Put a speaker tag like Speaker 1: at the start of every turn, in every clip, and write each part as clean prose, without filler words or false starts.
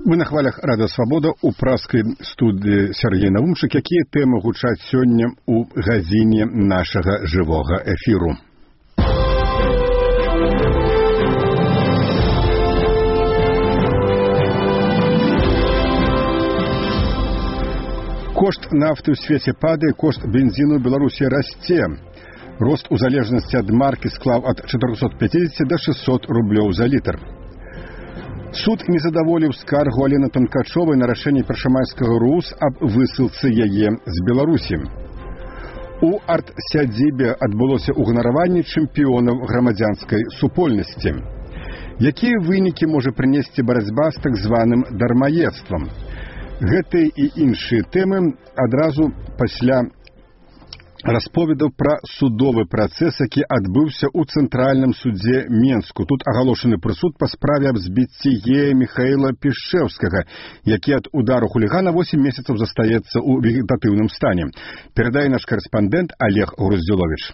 Speaker 1: Мы на хвалях Радыё Свабода у праскай студыі Сергей Навумчык. Якія тэмы гучаць сёння ў гадзіне нашага жывога эфіру? Кошт нафты ў свеце падае, кошт бензіну ў Беларусі расце. Рост у залежнасці ад маркі склаў ад 450 до 600 рублёў за літр. Суд не задаволіў скаргу Алены Тонкачовай на рашэнне першамайскага РУС аб высылцы яе з Беларусі. У арт-сядзібе адбылося ўганараванне чэмпіёнаў грамадзянскай супольнасці. Якія вынікі можа прынесці барацьба з так званым дармаедствам? Гэтыя і іншыя тэмы адразу пасля расповедаў пра судовы працэс, які адбыўся ў Цэнтральным судзе Менску. Тут агалошаны прысуд па справе аб збіцці гея Міхаіла Пішчэўскага, які ад удару хулігана 8 месяцаў застаецца ў вегетатыўным стане. Перадае наш корэспандэнт Олег Груздзіловіч.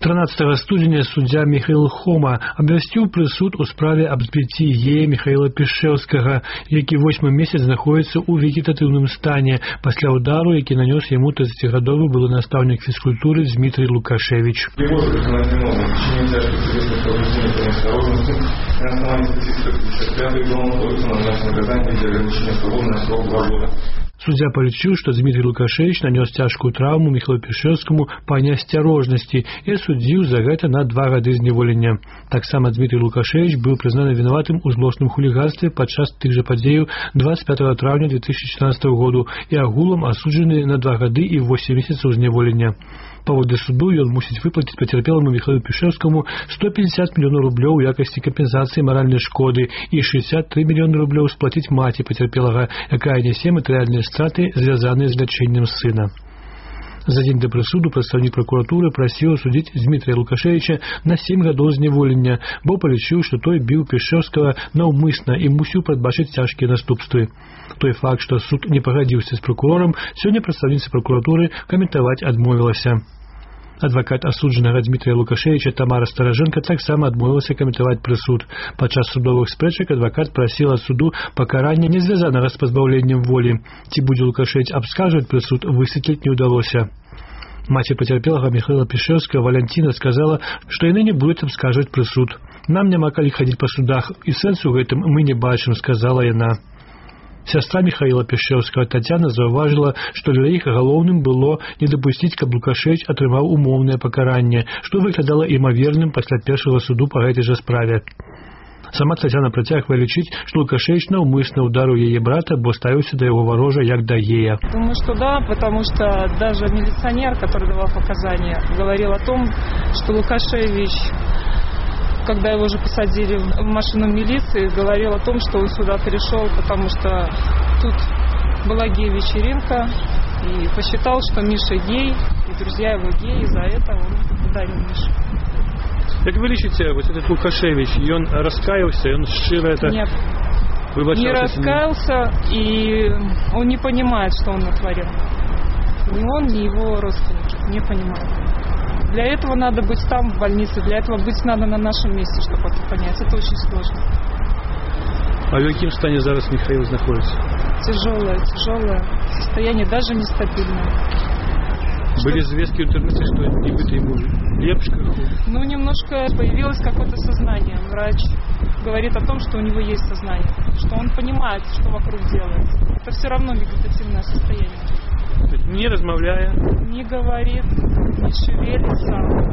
Speaker 2: 13 студзеня суддзя Міхаіл Хома абвясціў прысуд у справе аб збіцці гея Міхаіла Пішчэўскага, які 8 месяц знаходзіцца ў вегетатыўным стане пасля удару, які нанёс яму 30-гадовы былы настаўнік фізкультуры Дмітрий Лукашевич.
Speaker 3: Его же признать виновным в течение тяжких телесных повреждений по неосторожности на основании статьи 155 Уголовного кодекса назначено наказание для ограничения свободы на срок 2 года.
Speaker 2: Суддзя палічыў, што Дмітрий Лукашевич нанёс цяжкую траўму Міхаілу Пішчэўскаму па неасцярожнасці і асудзіў за гэта на 2 гады зняволення. Таксама Дмітрий Лукашевич быў прызнаны вінаватым у злосным хуліганстве падчас тых жа падзеяў 25 траўня 2014 году і агулам асуджаны на 2 гады і 8 месяцаў зняволення. Паводле суду ён мусіць выплаціць пацярпеламу Міхаілу Пішчэўскаму 150 мільёнаў рублёў у якасці кампенсацыі маральнай шкоды і 63 мільёны рублёў сплаціць маці пацярпелага, якая нясе матэрыяльныя страты, звязаныя з лячэннем сына. За дзень да прысуду прадстаўнік пракуратуры прасіў асудзіць Дмітрия Лукашевича на 7 гадоў зняволення, бо палічыў, што той біў Пішчэўскага наўмысна і мусіў прадбачыць цяжкія наступствы. Той факт, што суд не пагадзіўся з пракурорам, сёння прадстаўніца пракуратуры каментаваць адмовілася. Адвакат асуджанага Дмітрия Лукашевича Тамара Стараженко таксама адмовілася каментаваць прысуд. Падчас судовых спрэчак адвакат прасіла ад суду пакарання не звязанага з пазбаўленнем волі. Ці будзе Лукашевич абскарджваць прысуд, высветліць не ўдалося. Маці пацярпелага Міхаіла Пішчэўскага Валянціна сказала, што яны не будуць абскарджваць прысуд. Нам няма калі хадзіць па судах, і сэнсу гэтым мы не бачым, сказала яна. Сястра Міхаіла Пішчэўскага Тацяна заўважыла, што для іх галоўным было не дапусціць, каб Лукашевич атрымаў умоўнае пакаранне, што выглядала імаверным пасля першага суду па гэтай жа справе. Сама Тацяна працягвае лічыць, што Лукашевич наўмысна ударыў яе брата, бо ставіўся да яго варожа як да гея.
Speaker 4: Думаю, что да, потому что даже милиционер, который давал показания, говорил о том, что Лукашевич, когда его уже посадили в машину милиции, говорил о том, что он сюда пришел, потому что тут была гей-вечеринка, и посчитал, что Миша гей, и друзья его геи, и за это он ударил Мишу.
Speaker 2: Как вы лечите, вот этот Лукашевич, и он раскаялся, и он широ это...
Speaker 4: Нет, не раскаялся, и он не понимает, что он натворил. Ни он, ни его родственники не понимают. Для этого надо быть там, в больнице, для этого быть надо на нашем месте, чтобы это понять. Это очень сложно.
Speaker 2: А в каком стане зараз Михаил находится?
Speaker 4: Тяжелое состояние, даже нестабильное.
Speaker 2: Были известки в интернете, что нибудь ему лепшка?
Speaker 4: Ну, немножко появилось какое-то сознание. Врач говорит о том, что у него есть сознание, что он понимает, что вокруг делается. Это все равно вегетативное состояние.
Speaker 2: Не размовляя,
Speaker 4: не говорит, не шевелится,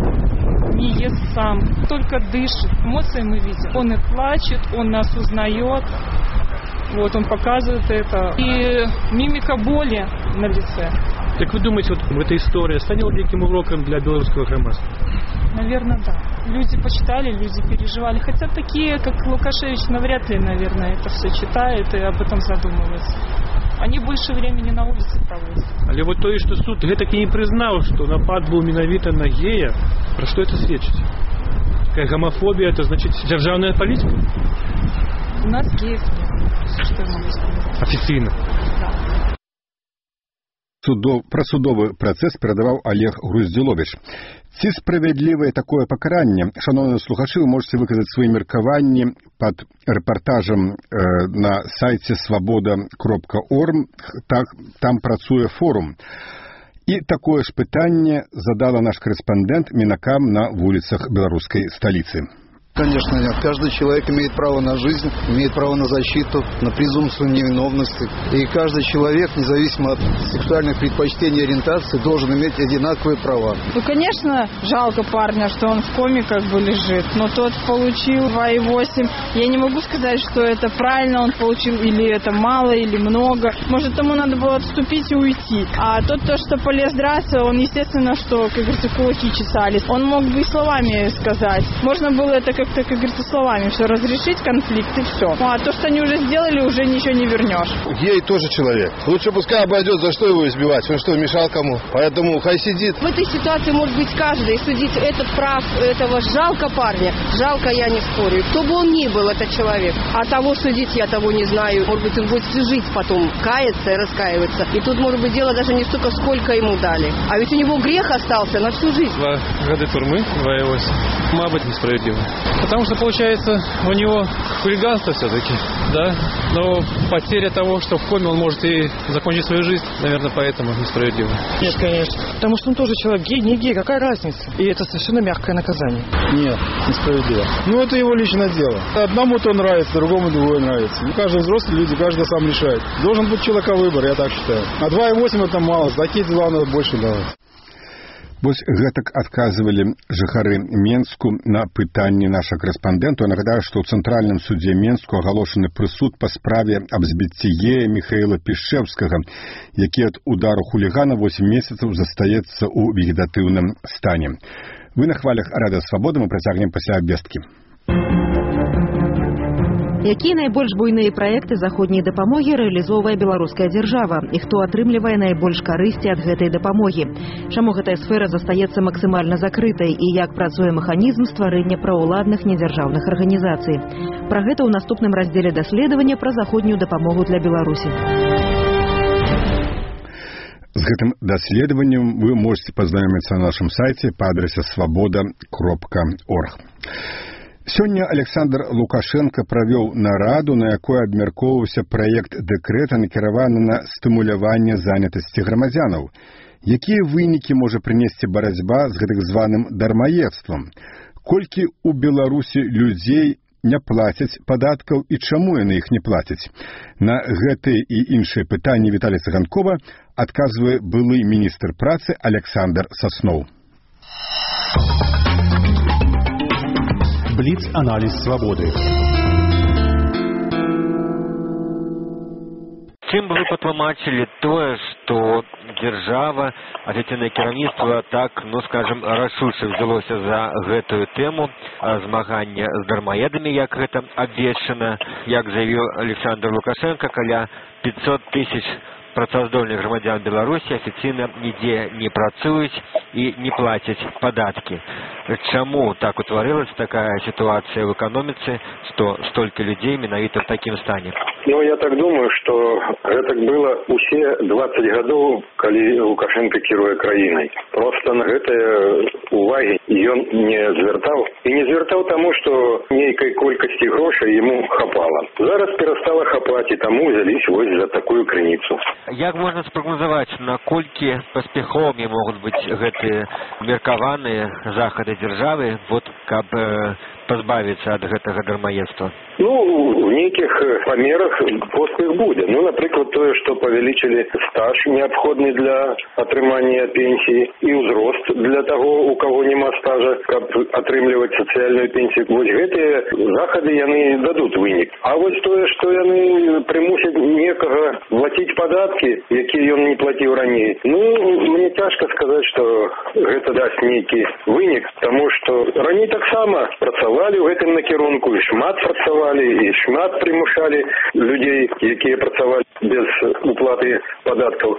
Speaker 4: не ест сам, только дышит. Эмоции мы видим. Он и плачет, он нас узнает. Вот, он показывает это. И мимика боли на лице.
Speaker 2: Так вы думаете, вот эта история станет неким уроком для белорусского громадства?
Speaker 4: Наверное, да. Люди почитали, люди переживали. Хотя такие, как Лукашевич, навряд ли, наверное, это все читают и об этом задумываются. Они больше времени на улице проводят.
Speaker 2: Але вот то, что суд гэтак и не признал, что напад был менавіта на гея, про что это сведчит? Какая гомофобия, это значит державная политика?
Speaker 4: У нас геев нет. Что я могу сказать?
Speaker 2: Официально.
Speaker 4: Да.
Speaker 1: Про судовы працэс перадаваў Олег Груздзіловіч. Ці справядлівае такое пакаранне? Шановныя слухачы, вы можете выказаць свае меркаванні пад рэпартажам на сайце свабода.орг, там працуе форум. І такое ж пытанне задала наш корэспондэнт мінакам на вуліцах беларускай сталіцы.
Speaker 5: Конечно, нет. Каждый человек имеет право на жизнь, имеет право на защиту, на презумпцию невиновности. И каждый человек, независимо от сексуальных предпочтений и ориентации, должен иметь одинаковые права.
Speaker 4: Ну, конечно, жалко парня, что он в коме как бы лежит, но тот получил 2,8. Я не могу сказать, что это правильно он получил, или это мало, или много. Может, ему надо было отступить и уйти. А тот, что полез драться, он, естественно, что, как говорится, кулаки чесались. Он мог бы и словами сказать. Можно было это как-то, как говорится, словами все разрешить, конфликт и все. А то, что они уже сделали, уже ничего не вернешь.
Speaker 6: Гей тоже человек. Лучше пускай обойдет, за что его избивать. Он что, мешал кому? Поэтому хай сидит.
Speaker 7: В этой ситуации может быть каждый. Судить этот прав, этого жалко парня. Жалко, я не спорю. Кто бы он ни был, этот человек. А того судить я того не знаю. Может быть, он будет всю жизнь потом каяться и раскаиваться. И тут, может быть, дело даже не столько, сколько ему дали. А ведь у него грех остался на всю жизнь.
Speaker 8: 2 года тюрьмы, 2,8. Мабуть, несправедливо. Потому что, получается, у него хулиганство все-таки, да? Но потеря того, что в коме он может и закончить свою жизнь, наверное, поэтому несправедливо.
Speaker 9: Нет, конечно. Потому что он тоже человек. Гей, не гей, какая разница? И это совершенно мягкое наказание.
Speaker 5: Нет, несправедливо.
Speaker 6: Ну, это его личное дело. Одному то нравится, другому другое нравится. Ну, каждый взрослый люди, каждый сам решает. Должен быть человека выбор, я так считаю. А 2,8 это мало, за такие дела надо больше давать.
Speaker 1: Вось гэтак адказвалі жыхары Менску на пытанні нашага корэспандэнту. Я нагадаю, што ў цэнтральным судзе Менску агалошаны прысуд па справе аб збіцці гея Міхаіла Пішчэўскага, які ад удару хулігана 8 месяцаў застаецца ў вегетатыўным стане. Вы на хвалях Радыё Свабода, мы працягнем пасля абвесткі.
Speaker 10: Якія найбольш буйныя праекты заходняй дапамогі рэалізоўвае беларуская дзяржава і хто атрымлівае найбольш карысці ад гэтай дапамогі? Чаму гэтая сфера застаецца максімальна закрытай і як працуе механізм стварэння праўладных недзяржаўных арганізацый? Пра гэта ў наступным раздзеле даследавання пра заходнюю дапамогу для Беларусі.
Speaker 1: З гэтым даследаваннем вы можете пазнаёміцца на нашым сайце па адрасе свабода.орг. Сёння Александр Лукашенко правёў нараду, на якой абмяркоўваўся праект дэкрэта, накіраваны на стымуляванне занятасці грамадзянаў. Якія вынікі можа прынесці барацьба з гэтак званым дармаедствам? Колькі ў Беларусі людзей не плацяць падаткаў і чаму яны іх не плацяць? На гэтыя і іншыя пытанні Віталія Цыганкова адказвае былы міністр працы Александр Сасноў.
Speaker 11: Бліц-аналіз свабоды.
Speaker 12: Чым бы вы патлумачылі тое, што дзяржава, афіцыйнае кіраўніцтва так, ну скажем, рашуча взялося за гэтую тэму змагання з дармаедамі, як гэта абвешчана, як заявіў Александр Лукашенко, каля 500 тысяч працаздольных грамадзян Беларусі афіцыйна нідзе не працуюць і не плацяць падаткі. Чаму так утварылася такая ситуация в экономице, что столько людей менавіта в таким стане?
Speaker 13: Ну, я так думаю, что это было усе 20 гадоў, калі Лукашенко кіруе краінай. Просто на гэтае увагі ён не звяртаў. І не звяртаў таму, што нейкай колькасці грошай ему хапала. Зараз перастала хапаць, і таму взялись вось за такую крыніцу.
Speaker 12: Як можна спрагназаваць, наколькі паспяховымі могуць быць гэтыя меркаваныя захады дзяржавы, вот каб пазбавіцца ад гэтага дармаедства?
Speaker 13: Ну, в нейкіх памерах поспех будзе. Ну, напрыклад, тое, што павялічылі стаж неабходны для атрымання пенсіі і ўзрост для таго, у каго няма стажа, каб атрымліваць сацыяльную пенсію. Вось гэтыя захады яны дадуць вынік. А вось тое, што яны прымусяць некага плаціць падаткі, якія ён не плаціў раней. Ну, мне цяжка сказаць, што гэта дасць нейкі вынік, таму што раней таксама працавалі ў гэтым накірунку, і шмат працавалі, і шмат прымушалі людзей, якія працавалі без уплаты падаткаў.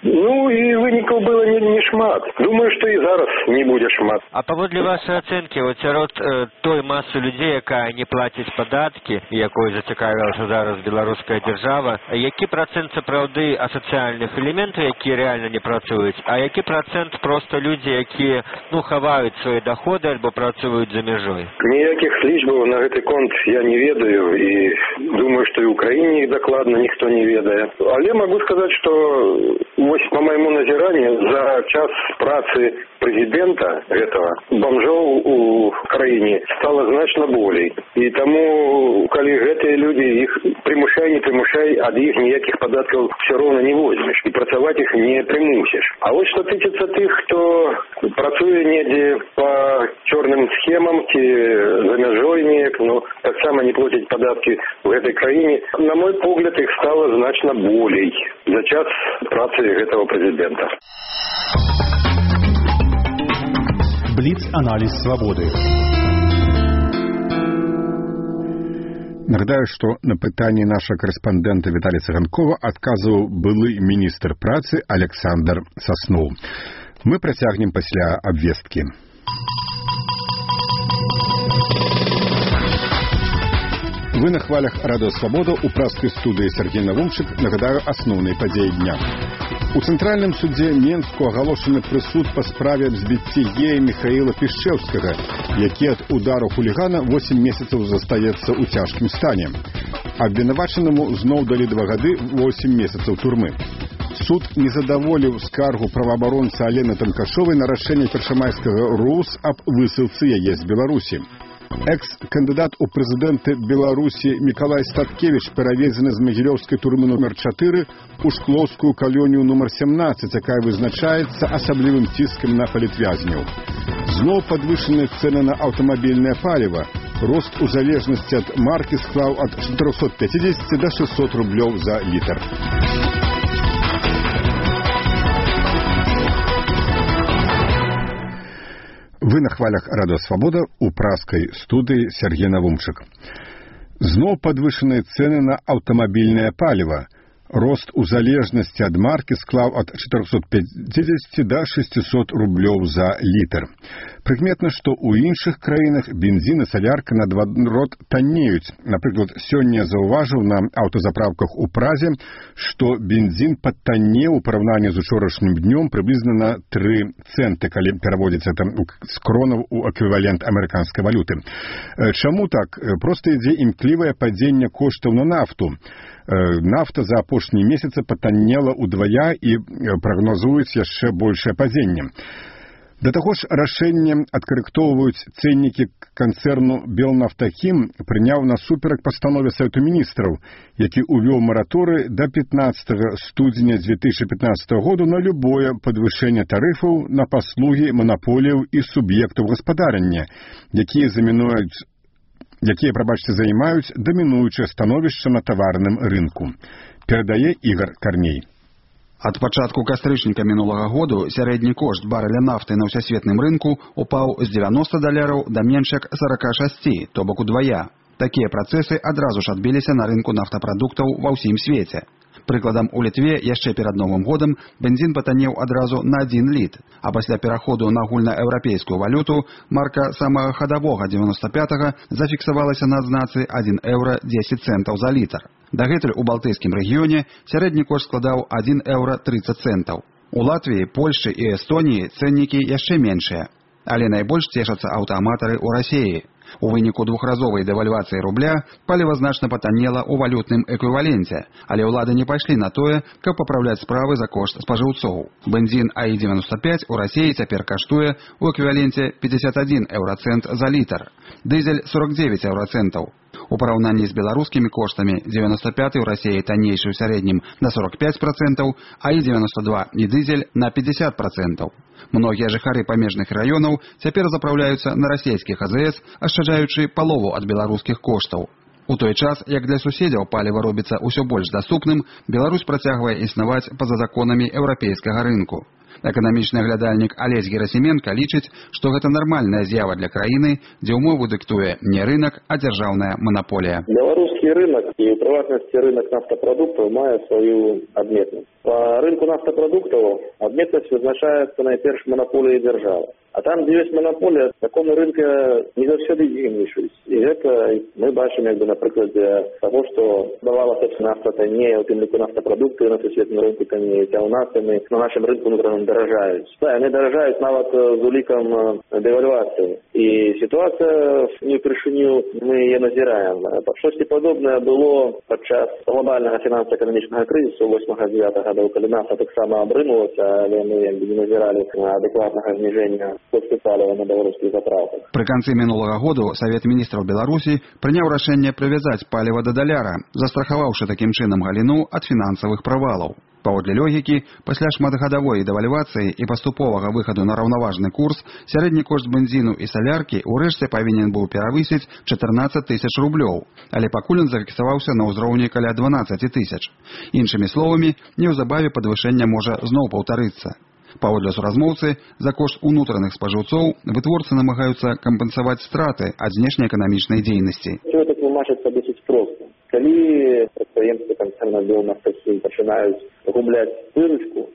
Speaker 13: Ну і вынікаў было не шмат. Думаю, што і зараз не будзе шмат.
Speaker 12: А паводле вашай ацэнкі, вот сярод той масы людзей, якая не плаціць падаткі, якой зацікавілася зараз беларуская дзяржава, які працэнт сапраўды асацыяльных элементаў, якія рэальна не працуюць, а які працэнт проста людзі, якія хаваюць свае доходы альбо працуюць за мяжой?
Speaker 13: Ніякіх лічбаў на гэты конт я не ведаю і думаю, што і ў краіне іх дакладна ніхто не ведае. Але магу сказаць, што вось по моему назіранню за час працы прэзідэнта гэтага бомжоў у краіне стала значна болей. І таму, калі гэтыя людзі, іх прымушай, не прымушай, ад іх ніякіх падаткаў все роўна не возьмеш. І працаваць іх не прымусіш. А вось што тычыцца тых, хто працуе недзе па чорным схемам ці за мяжой неяк, таксама не плоціць падаткі ў гэтай краіне, на мой погляд, іх стала значна болей за час працы гэтага прэзідэнта.
Speaker 11: Блиц-анализ «Свободы».
Speaker 1: Нагадаю, што на пытанні нашага корэспандэнта Віталія Цыганкова адказваў былы міністр працы Александр Сасноў. Мы працягнем пасля абвесткі. Вы на хвалях радыё «Свабода» у праскай студыі Сергей Навумчык. Нагадаю асноўныя падзеі дня. У цэнтральным судзе Менску агалошаны прысуд па справе аб збіцці гея Міхаіла Пішчэўскага, які ад удару хулігана 8 месяцаў застаецца ў цяжкім стане. Абвінавачанаму зноў далі 2 гады 8 месяцаў турмы. Суд не задаволіў скаргу праваабаронца Алены Танкашовай на рашэнне першамайскага РУС аб высылцы яе з Беларусі. Экс-кандыдат у прэзідэнты Беларусі Мікалай Статкевіч перавезены з магілёўскай турмы нумар 4 у шклоўскую калонію нумар 17, якая вызначаецца асаблівым ціскам на палітвязняў. Зноў падвышаныя цэны на аўтамабільнае паліва. Рост у залежнасці ад маркі склаў ад 450 да 600 рублёў за літр. Вы на хвалях радыё «Свабода» у праскай студыі Сергей Навумчык. Зноў падвышаныя цэны на аўтамабільнае паліва. Рост у залежнасці ад маркі склаў ад 450 да 600 рублёў за літр. Прыкметна, што ў іншых краінах бензін і салярка наадварот таннеюць. Напрыклад, сёння заўважыў на аўтазапраўках у Празе, што бензін падтаннеў у параўнанні з учорашнім днём прыблізна на 3 цэнты, калі пераводзіць это з кронаў у эквівалент амерыканскай валюты. Чаму так? Проста ідзе імклівае падзенне коштаў на нафту. Нафта за апошнія месяцы патаннела ўдвая і прагназуюць яшчэ большае падзенне. Да таго ж, рашэнне адкарэктоўваюць цэннікі канцэрну «Белнафтахім» прыняў насуперак пастанове Савету міністраў, які ўвёў мараторый да 15 студзеня 2015 году на любое падвышэнне тарыфаў на паслугі манаполіяў і суб'ектаў гаспадарання, якія займаюць дамінуючае становішча на таварным рынку. Перадае Ігор Карней.
Speaker 14: Ад пачатку кастрычніка мінулага году сярэдні кошт барэля нафты на ўсясветным рынку упаў з $90 да менш як 46, то бок удвая. Такія працэсы адразу ж адбіліся на рынку нафтапрадуктаў ва ўсім свеце. Прыкладам, у Літве яшчэ перад Новым годам бензін патаннеў адразу на 1 літр, а пасля пераходу на агульнаеўрапейскую валюту марка самага хадавога 95-га зафіксавалася на адзнацы €1.10 за літр. Дагэтуль у балтыйскім рэгіёне сярэдні кошт складаў €1.30. У Латвіі, Польшчы і Эстоніі цэннікі яшчэ меншыя, але найбольш цешацца аўтааматары ў Расіі. У выніку двухразовай дэвальвацыі рубля паліва значна патаннела ў валютным эквіваленце, але ўлады не пайшлі на тое, каб папраўляць справы за кошт спажыўцоў. Бензін АІ-95 у Расіі цяпер каштуе ў эквіваленце 51 еўрацэнт за літр, дызель 49 еўрацэнтаў. У параўнанні з беларускімі коштамі 95 у Расіі таннейшы ў сярэднім на 45%, АІ-92 і дызель на 50%. Многія жыхары памежных раёнаў цяпер запраўляюцца на расійскіх АЗС, ашчаджаючы палову ад беларускіх коштаў. У той час, як для суседзяў паліва робіцца ўсё больш даступным, Беларусь працягвае існаваць па-за законамі еўрапейскага рынку. Эканамічны глядальнік Алесь Герасименко лічыць, што гэта нармальная з'ява для краіны, дзе ўмовы дыктуе не рынок, а дзяржаўная манаполія.
Speaker 11: Беларускі рынок і ў прыватнасці рынок нафтапрадуктаў мае сваю адметнасць. Па рынку нафтапрадуктаў адметнасць вызначаецца найперш манаполіяй дзяржавы. А там, дзе ёсць манаполія, такому рынка не заўсёды дзейнічаюць. І гэта мы бачым, на прыкладзе таго, што давалася нафта таннее, у тым ліку нафтапрадукты на сусветным рынку таннеюць, а ў нас яны на нашым рынку ўнутраным даражаюць. Да, яны даражаюць нават з улікам дэвальвацыі. І сітуацыя не ўпершыню мы яе назіраем. Штосьці падобнае было падчас глобальнага фінансава-эканамічнага крызісу 8-9 гадоў, калі нафта таксама абрынулася, але мы не назіралі адэкватнага зніжэння кошты паліва на беларускіх заправках.
Speaker 14: Пры канцы мінулага году Савет міністраў Беларусі прыняў рашэнне прывязаць паліва да даляра, застрахаваўшы такім чынам галіну ад фінансавых правалаў. Паводле логікі, пасля шматгадавой дэвальвацыі і паступовага выхаду на раўнаважны курс, сярэдні кошт бензіну і саляркі ўрэшце павінен быў перавысіць 14 тысяч рублёў, але пакуль ён зафіксаваўся на ўзроўні каля 12 тысяч. Іншымі словамі, неўзабаве падвышэнне можа зноў паўтарыцца. Паводле суразмоўцы, за кошт унутраных спажыўцоў вытворцы намагаюцца кампенсаваць страты ад знешнеэканамічнай дзейнасці.
Speaker 11: Гэта тлумачыцца досыць проста. Калі прадпрыемствы канцэрна «Белнафтахім» пачынаюць губляць выручку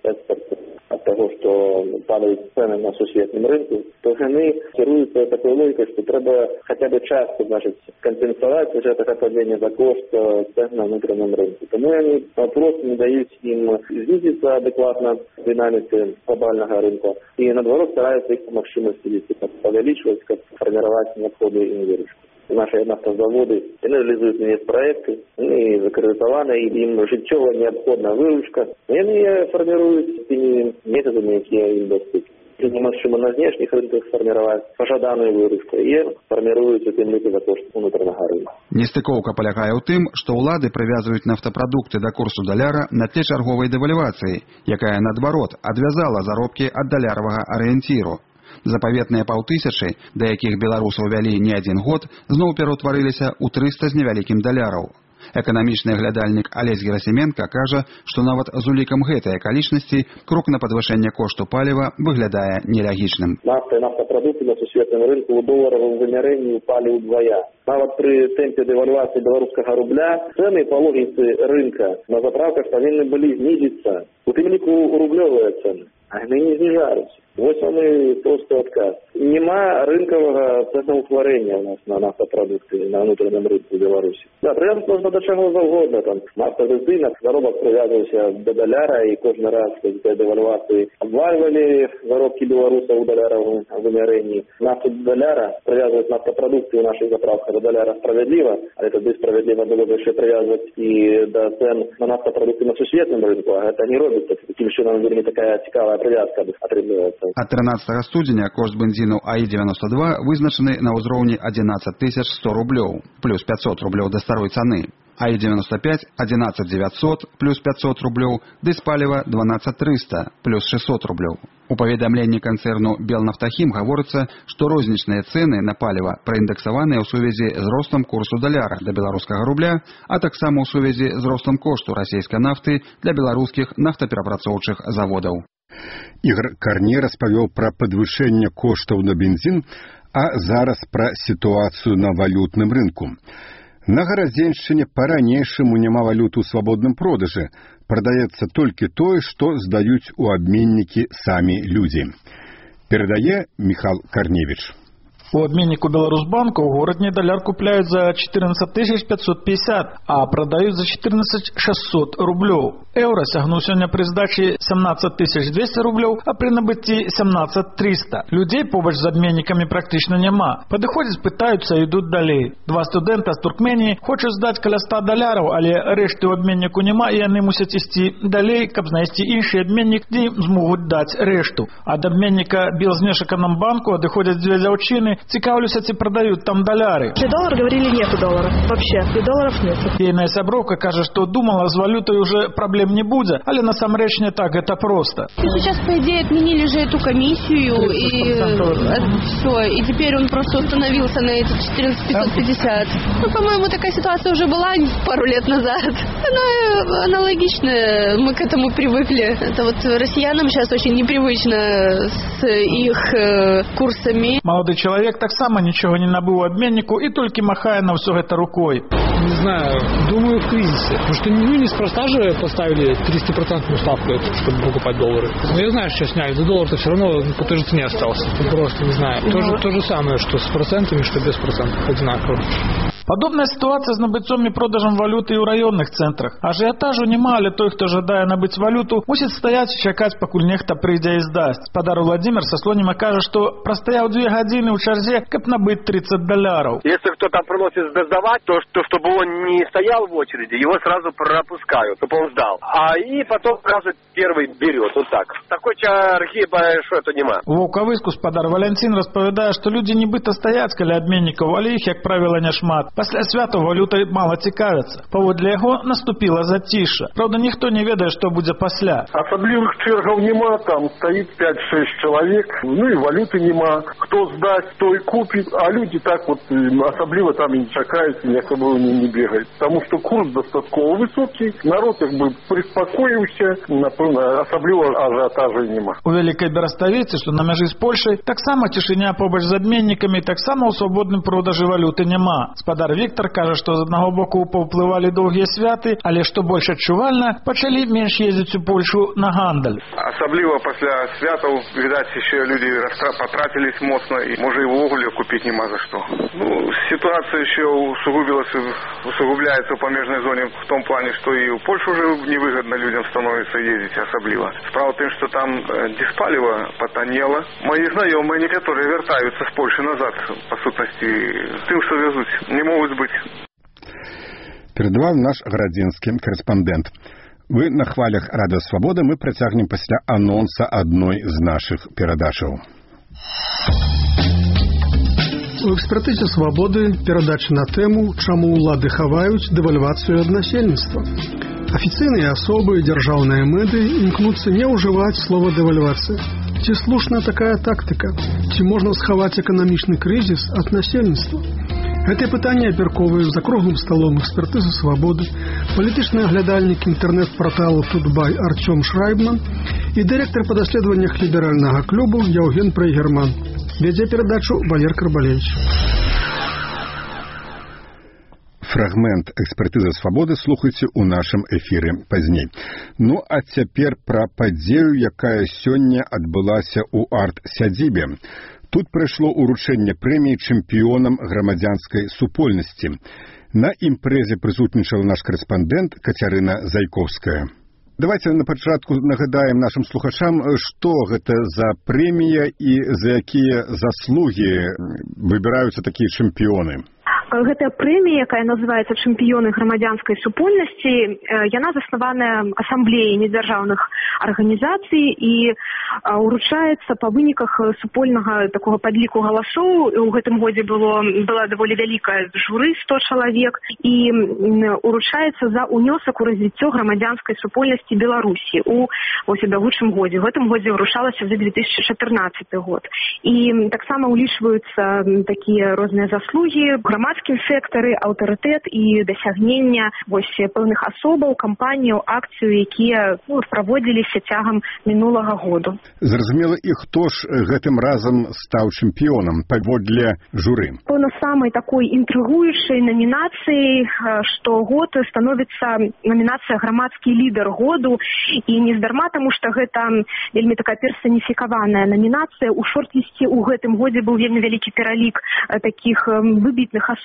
Speaker 11: ад таго, што падаюць цэны на сусветным рынку, то яны кіруюцца такой логікай, што трэба хаця бы частку, кампенсаваць гэтага падзення за кошт цэн на ўнутраным рынку. Таму яны просто не даюць ім знізіцца адэкватна дынаміцы глобальнага рынка і наадварот стараюцца іх па магчымасці павялічваць, каб фарміраваць неабходную ім выручку. Наши нафтозаводы реализуют проекты, они закредитованы, им жыццёва необходна выручка. Они формируют теми методами, которые им доступны. Немагчыма на знешніх рынках сфарміраваць пажаданую выручку і фарміруюць у тым ліку за кошт унутранага рынка.
Speaker 14: Нестыкоўка палягае ў тым, што ўлады прывязваюць нафтапрадукты да курсу даляра на тле чарговай дэвальвацыі, якая, наадварот, адвязала заробкі ад даляравага арыенціру. Запаветныя паўтысячы, да якіх беларусаў вялі не адзін год, зноў пераўтварыліся ў 300 з невялікім даляраў. Эканамічны глядальнік Алесь Герасименко кажа, што нават з улікам гэтай акалічнасці крок на падвышэнне кошту паліва выглядае нелягічным.
Speaker 11: Нафта і нафтапрадукты на сусветным рынку ў доларавым вымярэнні ўпалі ўдвая. Нават пры тэмпе дэвальвацыі беларускага рубля цэны па логіцы рынка на заправках павінны былі знізіцца. У тым ліку рублёвыя цэны, а яны не зніжаюцца. Вось самый просты адказ. Нема рынкавага цэнаўтварэння у нас на нафтапрадукты на ўнутраным рынку Беларусі. Да, прывязаць можна да чаго заўгодна. Там нафтавы рынак, заробак прывязваўся да даляра, і кожны раз пасля дэвальвацыі абвальвалі заробкі беларусаў у даляравым вымярэнні. Нафту да даляра прывязваць нафтапрадукты ў нашых заправках да даляра справядліва, але тады справядліва было б яшчэ прывязваць і да цэн на нафтапрадукты на сусветным рынку, а гэта не робіцца. Такім чынам вельмі такая цікавая прывязка атрымліваецца.
Speaker 14: Ад 13 студзеня кошт бензіну АІ-92 вызначаны на ўзроўні 11 100 рублёў, плюс 500 рублёў да старой цаны. АІ-95 – 11 900, плюс 500 рублёў, дызпаліва 12 300, плюс 600 рублёў. У паведамленні канцэрну «Белнафтахім» гаворыцца, што рознічныя цэны на паліва праіндексаваныя ў сувязі з ростам курсу даляра да беларускага рубля, а таксама ў сувязі з ростам кошту расійскай нафты для беларускіх нафтаперапрацоўчых заводаў.
Speaker 1: Ігор Карне распавёў пра падвышэнне коштаў на бензін, а зараз пра сітуацыю на валютным рынку. На Гарадзеншчыне па-ранейшаму няма валюты ў свабодным продажы. Прадаецца толькі тое, што здаюць у абменнікі самі людзі. Перадае Міхал Карневіч.
Speaker 15: У обменнику Беларусьбанка у горадні даляр купляют за 14 550, а продают за 14 600 рублёў. Еўра сягнуў сёння пры здачі 17 200 рублёў, а пры набыцці 17 300. Людзей побач з абменнікамі практычна няма. Падыходзяць, пытаюцца і ідуць далей. Два студэнта з Туркменіі хочуць здаць каля 100 даляраў, але рэшты ў абменніку няма, і яны мусяць ісці далей, каб знайсці іншы абменнік, дзе ім змогуць даць рэшту. Ад абменніка Белзнешэканомбанку адыходзяць дзве дзяўчыны, цікаўлюся, ці прадаюць там даляры.
Speaker 16: $3 говорили, нету долларов. Вообще, $3 нет.
Speaker 15: Ейная сяброўка кажа, што думала, з валютай уже проблем не будзе, але насамрэч не так это просто.
Speaker 7: Сейчас, по идее, отменили же эту комиссию, и все, и теперь он просто установился на эти 14 550. Ну, по-моему, такая ситуация уже была пару лет назад. Она аналогичная, мы к этому привыкли. Это вот россиянам сейчас очень непривычно с их курсами.
Speaker 15: Молодой человек так само ничего не набыл обменнику и только махая на все это рукой.
Speaker 2: Не знаю, думаю, в кризисе. Потому что неспроста же поставили 300% ставку, чтобы покупать доллары. Но я знаю, что сняли, за доллар-то все равно по той же цене остался. Просто не знаю. То же самое, что с процентами, что без процентов. Одинаково.
Speaker 15: Падобная ситуація з набыццём і продажам валюты і ў раённых цэнтрах. Ажыятажу няма, але той, хто жадае набыць валюту, мусіць стаяць і чакаць, пакуль нехта прыйдзе і здасць. Спадар Владимир са Слоніма кажа, што прастаяў 2 гадзіны ў чарзе, каб набыць $30.
Speaker 17: Если кто-то приносит сдавать, то чтобы он не стоял в очереди, его сразу пропускают, чтобы он сдал. И потом сразу первый берет, вот так. Такой чарги большой-то нема.
Speaker 15: У Ваўкавыску спадар Валянцін распавядае, што людзі нібыта стаяць каля абменнікаў, але іх, як правіла, няшмат. Пасля святаў валютай мала цікавяцца. Паводле яго наступіла зацішша. Правда, ніхто не ведае, што будзе пасля.
Speaker 18: Асаблівых чэргаў нема, там стаіць 5-6 чалавек, ну і валюты нема. Хто здасць, той купіць, а людзі так вот асабліва там і не чакаюць, і асабліва не бегаюць. Таму што курс дастаткова высокі, народ як бы прыспакоіўся, напэўна, асабліва ажыятажу нема.
Speaker 15: У Вялікай Бераставіцы, што на мяжы з Польшай, таксама цішыня побач з абменнікамі, таксама ў свабодным продажы валюты няма. Спадар Віктор кажа, што з аднаго боку паўплывалі доўгія святы, але што больш адчувальна, пачалі менш ездзіць у Польшу на гандаль.
Speaker 3: Асабліва пасля святаў, відаць, яшчэ людзі патратились моцна, і можа і ўвогуле купіць няма за што. Ну, ситуация еще усугубляется в помежной зоне в том плане, что и в Польшу уже невыгодно людям становится ездить особливо. Справа в том, что там диспаліва потонело. Мои знакомые некоторые вертаются с Польши назад, по сутности, тем, что везут, не могут быть.
Speaker 1: Передавал наш гарадзінскі корреспондент. Вы на хвалях Радио Свобода, мы працягнем пасля анонса адной з наших перадачаў.
Speaker 19: У экспертызе «Свободы» перадача на тэму «Чаму ўлады хаваюць дэвальвацыю ад насельніцтва». Афіцыйныя асобы і дзяржаўныя мэды імкнуцца не ўжываць слова «дэвальвацыя». Ці слушна такая тактыка? Ці можна схаваць эканамічны крызіс ад насельніцтва? Гэтае пытанне абмяркоўваюць за круглым сталом экспертызы «Свободы», палітычны аглядальнік інтэрнэт-парталу «Тутбай» Артём Шрайбман і дырэктар па даследаваннях ліберальнага клубу Яўген Прайгерман. Вядзе перадачу Валер Карбалевич.
Speaker 1: Фрагмент экспертызы «Свободы» слухайце ў нашым эфіры пазней. Ну, а цяпер пра падзею, якая сёння адбылася ў арт-сядзібе. Тут прайшло ўручэнне прэміі чэмпіёнам грамадзянскай супольнасці. На імпрэзе прысутнічала наш карэспандэнт Кацярына Зайковская. Давайте на пачатку нагадаем нашим слухачам, што гэта за прэмія і за якія заслугі выбіраюцца такія чэмпіёны.
Speaker 20: Гэтая прэмія, якая называецца «Чэмпіёны грамадзянскай супольнасці», яна заснаваная асамблеяй недзяржаўных арганізацый і уручаецца па выніках супольнага такога падліку галасоў. У гэтым годзе была даволі вялікая журы, 100 чалавек, і уручаецца за ўнёсак у развіццё грамадзянскай супольнасці Беларусі у бягучым годзе. У гэтым годзе уручалася за 2014 год. І таксама ўлічваюцца такія розныя заслугі грамадскім сектары, аўтарытэт і дасягнення пэўных асобаў, кампаніяў, акцыяў, якія праводзіліся цягам мінулага году.
Speaker 1: Зразумела, і хто ж гэтым разам стаў чэмпіёнам паводле журы?
Speaker 20: Пэўна, самай такой інтрыгуючай намінацыяй штогод становіцца намінацыя «Грамадскі лідар году», і нездарма, таму што гэта вельмі такая персаніфікаваная намінацыя. У шорт-лісце ў гэтым годзе быў вельмі вялікі пералік такіх выбітных асоб,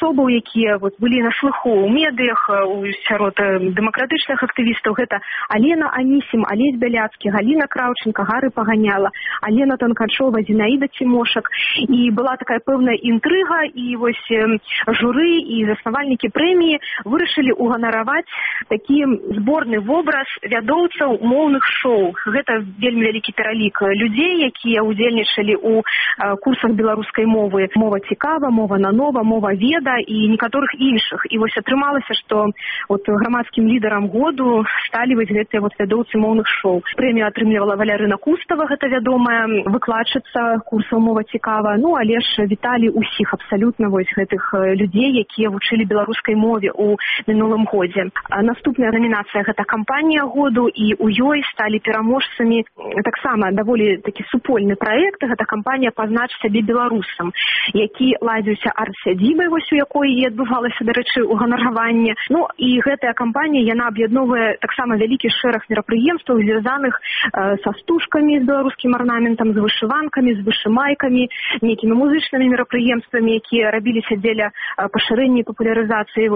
Speaker 20: асобаў, якія былі на слыху ў медыях, сярод дэмакратычных актывістаў. Гэта Алена Анісім, Алесь Бяляцкі, Галіна Краўченка, Гары Паганяла, Алена Танкачова, Зінаіда Цімошак. І была такая пэўная інтрыга, і вось журы і заснавальнікі прэміі вырашылі уганараваць такі зборны вобраз вядоўцаў моўных шоу. Гэта вельмі вялікі пералік людзей, якія удзельнічалі ў курсах беларускай мовы. Мова цікава, мова нанова, мова веда і некаторых іншых. І вось атрымалася, што грамадскім лідарам году сталі гэтыя вядоўцы моўных шоу. Прэмію атрымлівала Валярына Кустава, гэта вядомая выкладчыца курсаў мова цікава. Ну, але ж віталі ўсіх абсалютна гэтых людзей, якія вучылі беларускай мове ў мінулым годзе. Наступная намінацыя гэта кампанія году, і ў ёй сталі пераможцамі таксама даволі такі супольны праект. Гэта кампанія «Пазнач сябе беларусам», які ладзіўся арт-сядзібай, у якой і адбывалася, дарэчы, уганараванне. Ну, і гэтая кампанія, яна аб'ядноўвае таксама вялікі шэраг мерапрыемстваў, звязаных са стужкамі з беларускім арнаментам, з вышыванкамі, з вышымайкамі, нейкімі музычнымі мерапрыемствамі, якія рабіліся дзеля пашырэння і папулярызацыі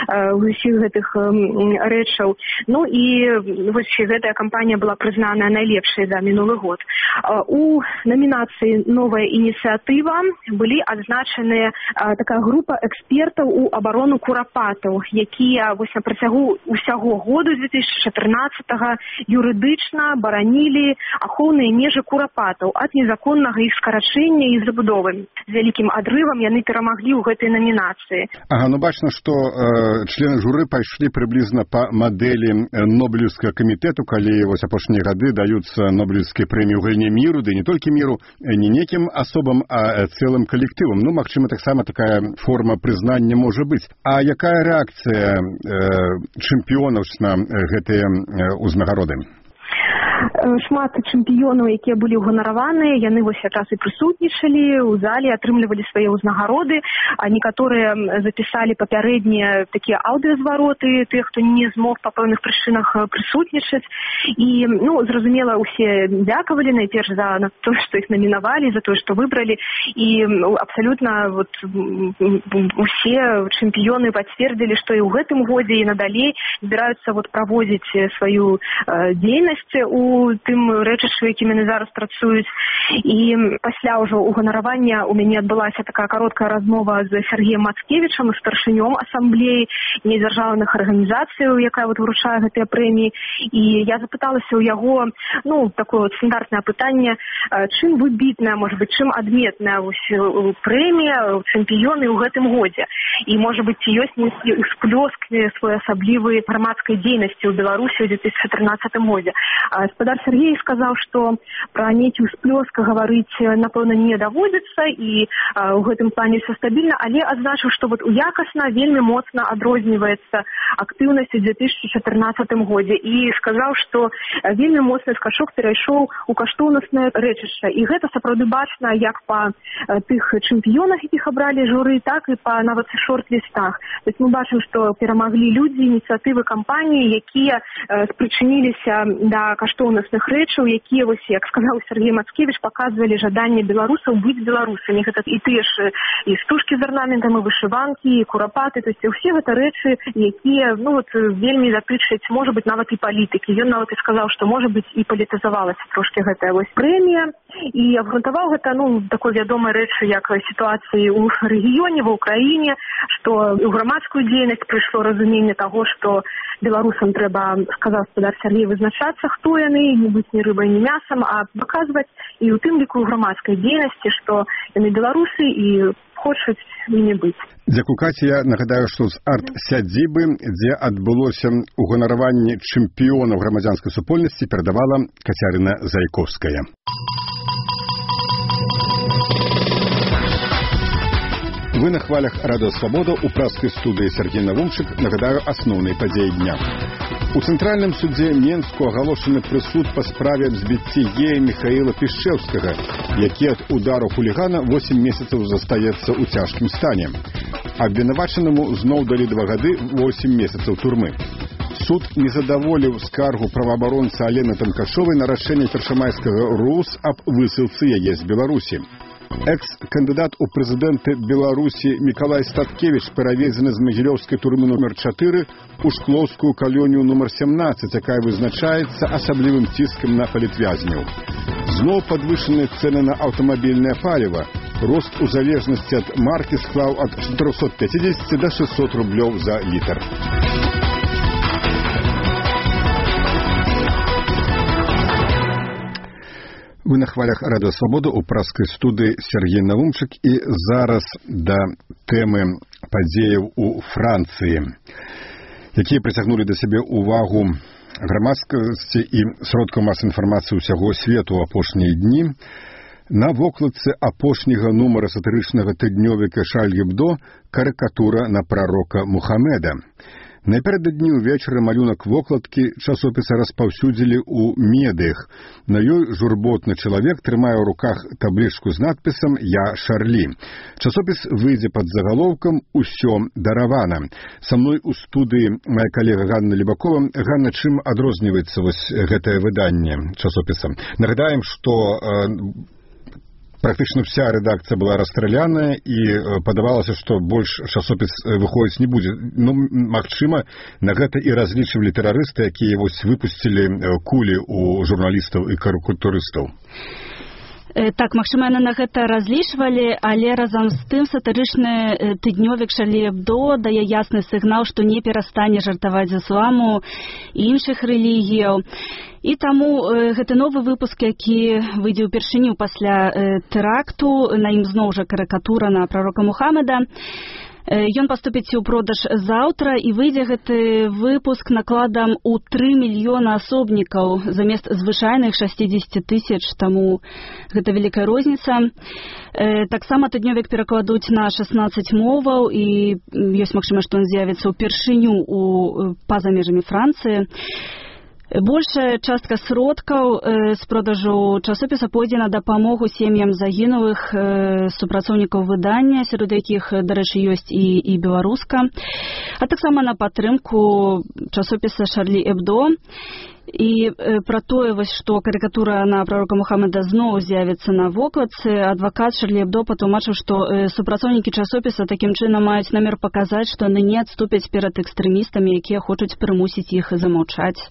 Speaker 20: усіх гэтых рэчаў. Ну, і гэтая кампанія была прызнаная найлепшай за мінулы год. У намінацыі «Новая ініцыятыва» былі адзначаныя такая група экспертаў у абарону курапатаў, якія на працягу ўсяго году 2014-го юрыдычна баранілі ахоўныя межы курапатаў ад незаконнага іх скарачэння і забудовы. З вялікім адрывам яны перамаглі ў гэтай намінацыі.
Speaker 1: Бачна, што члены журы пайшлі прыблізна па мадэлі Нобелевскага камітэту, калі апошнія гады даюцца Нобелевскія прэміі ў галіне міру, ды не толькі міру, не некім асобам, а цэлым калектывам. Ну, магчыма, таксама такая форма прызнання можа быць. А якая рэакцыя чэмпіёнаў на гэтыя ўзнагароды?
Speaker 20: Шмат чэмпіёнаў, якія былі ўганараваныя, яны якраз і прысутнічалі ў зале, атрымлівалі свае ўзнагароды, а некаторыя запісалі папярэднія такія аўдыазвароты, тых, хто не змог па пэўных прычынах прысутнічаць. І, зразумела, усе дзякавалі найперш за тое, што іх намінавалі, за тое, што выбралі. І абсалютна усе чэмпіёны пацвердзілі, што і ў гэтым годзе і надалей збіраюцца праводзіць сваю дзейнасць у тым рэчышчы, якімі яны зараз працуюць. І пасля ўжо уганаравання у мяне адбылася такая кароткая размова з Сергеем Мацкевічам, старшынём асамблеі недзяржаўных арганізацыяў, якая выручае гэтыя прэміі. І я запыталася ў яго, такое стандартнае пытанне, чым выбітная, можа быць, чым адметная прэмія чэмпіёны ў гэтым годзе. І, можа быць, ці ёсць нейкі ўсплёск своеасаблівай грамадскай дзейнасці ў Беларусі ў 2014 годзе. Гаспадар Сергей сказаў, што пра нейкі ўсплёск гаварыць, напэўна, не даводзіцца, і ў гэтым плане ўсё стабільна, але адзначыў, што якасна вельмі моцна адрозніваецца актыўнасць у 2014 годзе. І сказаў, што вельмі моцны скачок перайшоў у каштоўнаснае рэчышча. І гэта сапраўды бачна як па тых чэмпіёнах, якіх абралі журы, так і па нават шорт-лістах. То есть мы бачым, што перамаглі людзі, ініцыятывы кампаніі, якія спрычыніліся да каштоўнасных рэчаў, якія, як сказаў Сергей Мацкевіч, паказвалі жаданне беларусаў быць беларусамі. Гэта і тыя ж і стужкі з арнаментам, і вышыванкі, і курапаты. То есть усе гэта рэчы, якія вельмі датычаць, можа быць, нават і палітыкі. Ён нават і сказаў, што, можа быць, і палітызавалася трошкі гэтая прэмія. І абгрунтаваў гэта такой вядомай рэчы, як сітуацыі ў рэгіёне, ва ўкраіне, што ў грамадскую дзейнасць прыйшло разуменне таго, што беларусам трэба, сказаў гаспадар Сергей, вызначацца, хто яны, не быць ні рыбай, ні мясам, а паказваць і ў тым ліку ў грамадскай дзейнасці, што яны беларусы і хочуць імі быць.
Speaker 1: Дзякуй, Каці. Я нагадаю, што з арт-сядзібы, дзе адбылося уганараванне чэмпіёнаў грамадзянскай супольнасці, перадавала Кацярына Зайковская. Вы на хвалях Радио Свобода, у пражской студии Сергей Навумчик. Нагадаю основные подеи дня. У Центральном суде Менску оголошены прысуд по справе взбития гея Михаила Пішчэўскага, які от удару хулигана 8 месяцев застаецца у тяжкім стане. Абвінавачанаму зноў далі 2 гады 8 месяцев турмы. Суд не задаволіў скаргу праваабаронцы Алены Танкачовай на рашэнне першамайскага РУС аб высылцы яе з Беларусі. Экс-кандыдат у прэзідэнты Беларусі Мікалай Статкевіч перавезены з Магілёўскай турмы номер 4 у Шклоўскую калонію номер 17, якая вызначаецца асаблівым ціскам на палітвязняў. Зноў падвышаныя цэны на аўтамабільнае паліва. Рост у залежнасці ад маркі склаў ад 450 до 600 рублёў за літр. Вы на хвалях Радыё Свабода ў праскай студыі Сергей Навумчык, і зараз да тэмы падзеяў у Францыі, якія прыцягнулі да сябе ўвагу грамадскасці і сродкаў масавай інфармацыі ўсяго свету ў апошнія дні. На вокладцы апошняга нумара сатырычнага тыднёвіка Шарль Эбдо карыкатура на прарока Мухаммеда. Напярэдадні ўвечары малюнак вокладкі часопіса распаўсюдзілі ў медыях. На ёй журботны чалавек трымае ў руках таблічку з надпісам «Я Шарлі». Часопіс выйдзе пад загалоўкам «Усё даравана». Са мной у студыі моя калега Ганна Лебакова. Ганна, чым адрозніваецца вось гэтае выданне часопіса? Нагадаем, што практычна вся рэдакцыя была расстраляная, і падавалася, што больш часопіс выходзіць не будзе. Ну, магчыма, на гэта і разлічвалі тэрарысты, якія вось выпусцілі кулі ў журналістаў і карыкатурыстаў.
Speaker 21: Так, магчыма, яны на гэта разлічвалі, але разам з тым сатырычны тыднёвік Шарлі Эбдо дае ясны сігнал, што не перастане жартаваць з ісламу і іншых рэлігіяў. І таму гэты новы выпуск, які выйдзе ўпершыню пасля тэракту, на ім зноў жа карыкатура на прарока Мухаммеда, ён паступіць у продаж заўтра, і выйдзе гэты выпуск накладам у 3 мільёна асобнікаў замест звычайных 60 тысяч, таму гэта вялікая розніца. Таксама тыднёвік перакладуць на 16 моваў, і ёсць магчымасць, што ён з'явіцца ўпершыню па-за межамі Францыі. Большая частка сродкаў з продажу часопіса пойдзе на дапамогу сем'ям загінулых супрацоўнікаў выдання, сярод якіх, дарэчы, ёсць і беларуска, а таксама на падтрымку часопіса Шарлі Эбдо. І пра тое, што карыкатура на прарока Мухаммеда зноў з'явіцца на вокладцы, адвакат Шарлі Эбдо патлумачыў, што супрацоўнікі часопіса такім чынам маюць намер паказаць, што яны не адступяць перад экстрэмістамі, якія хочуць прымусіць іх замаўчаць.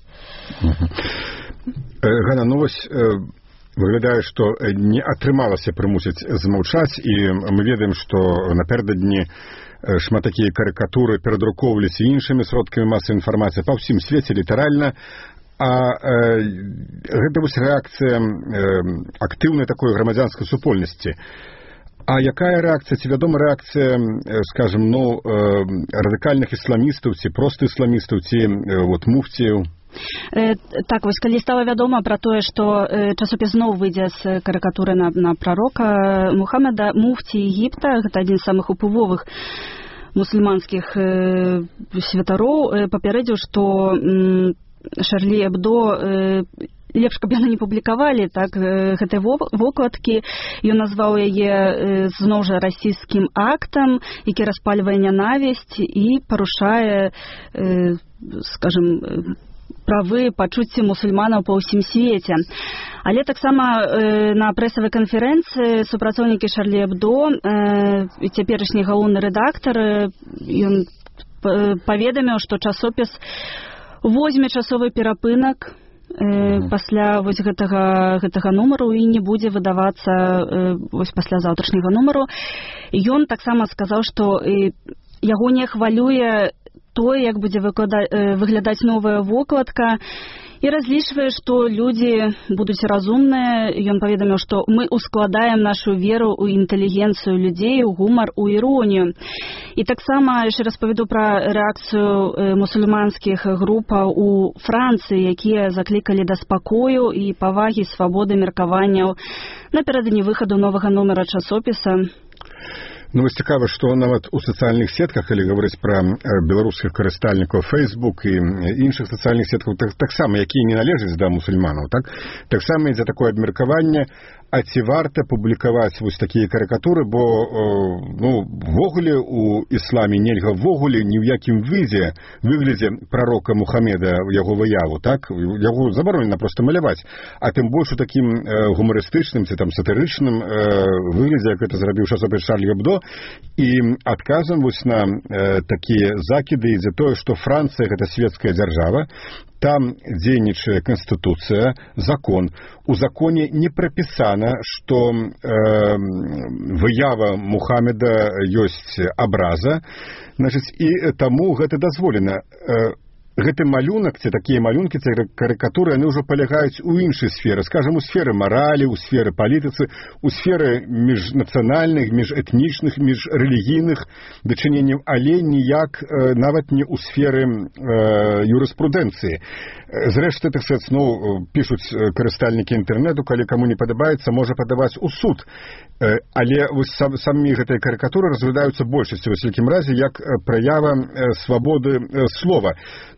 Speaker 1: Ганна, ну вось выглядае, што не атрымалася прымусіць замаўчаць, і мы ведаем, што напярэдадні шмат такія карыкатуры перадрукоўваліся іншымі сродкамі масавай інфармацыі па ўсім свеце, літаральна. А гэта вось рэакцыя актыўнай такой грамадзянскай супольнасці. А якая рэакцыя, ці вядома рэакцыя, скажем, радыкальных ісламістаў, ці проста ісламістаў, ці муфціяў?
Speaker 21: Так, вось калі стала вядома пра тое, што часопіс зноў выйдзе з карыкатуры на прарока Мухаммеда, муфці Егіпта, гэта адзін з самых уплывовых мусульманскіх святароў, папярэдзіў, што Шарлі Эбдо лепш, каб яны не публікавалі гэтай вокладкі. Ён назваў яе зноў жа расійскім актам, які распальвае нянавісць і парушае, скажем, правы, пачуцці мусульманаў па ўсім свеце. Але таксама на прэсавай канферэнцыі супрацоўнікі Шарлі Эбдо, цяперашні галоўны рэдактар, ён паведаміў, што часопіс возьме часовы перапынак пасля вось гэтага нумару і не будзе выдавацца вось пасля заўтрашняга нумару. Ён таксама сказаў, што яго не хвалюе тое, як будзе выглядаць новая вокладка, і разлічвае, што людзі будуць разумныя. Ён паведаміў, што мы ускладаем нашу веру ў інтэлігенцыю людзей, у гумар, у іронію. І таксама яшчэ раз паведу пра рэакцыю мусульманскіх групаў у Францыі, якія заклікалі да спакою і павагі свабоды меркаванняў напярэдадні выхаду новага нумара часопіса.
Speaker 1: Ну, вось цікава, што нават у сацыяльных сетках, калі гаварыць пра беларускіх карыстальнікаў Facebook і іншых сацыяльных сеткаў, таксама, якія не належаць да мусульманаў, таксама ідзе такое абмеркаванне, а ці варта публікаваць вось такія карыкатуры, бо ввогуле у ісламе нельга ввогуле ні ў якім выглядзе прарока Мухаммеда яго выяву, так? Яго забаронена проста маляваць, а тым больш у такім гумарыстычным ці там сатырычным выглядзе, як гэта зрабіў часопіс Шарль Эбдо, і адказам вось на такія закіды ідзе тое, што Францыя гэта светская дзяржава, там дзейнічае канстытуцыя, закон. У законе не прапісана, што выява Мухаммеда ёсць абраза, значыць, і таму гэта дазволена. Гэты малюнак, ці такія малюнкі, ці карыкатуры, яны ўжо палягаюць у іншай сферы, скажам, у сферы маралі, у сферы палітыцы, у сферы міжнацыянальных, міжэтнічных, міжрэлігійных дачыненняў, але ніяк нават не ў сферы юрыспрудэнцыі. Зрэшты, так сказаць, пішуць карыстальнікі інтэрнэту, калі каму не падабаецца, можа падаваць у суд. Але самі гэтыя карыкатуры разглядаюцца большасці, во всякім разе, як праява свабоды слова.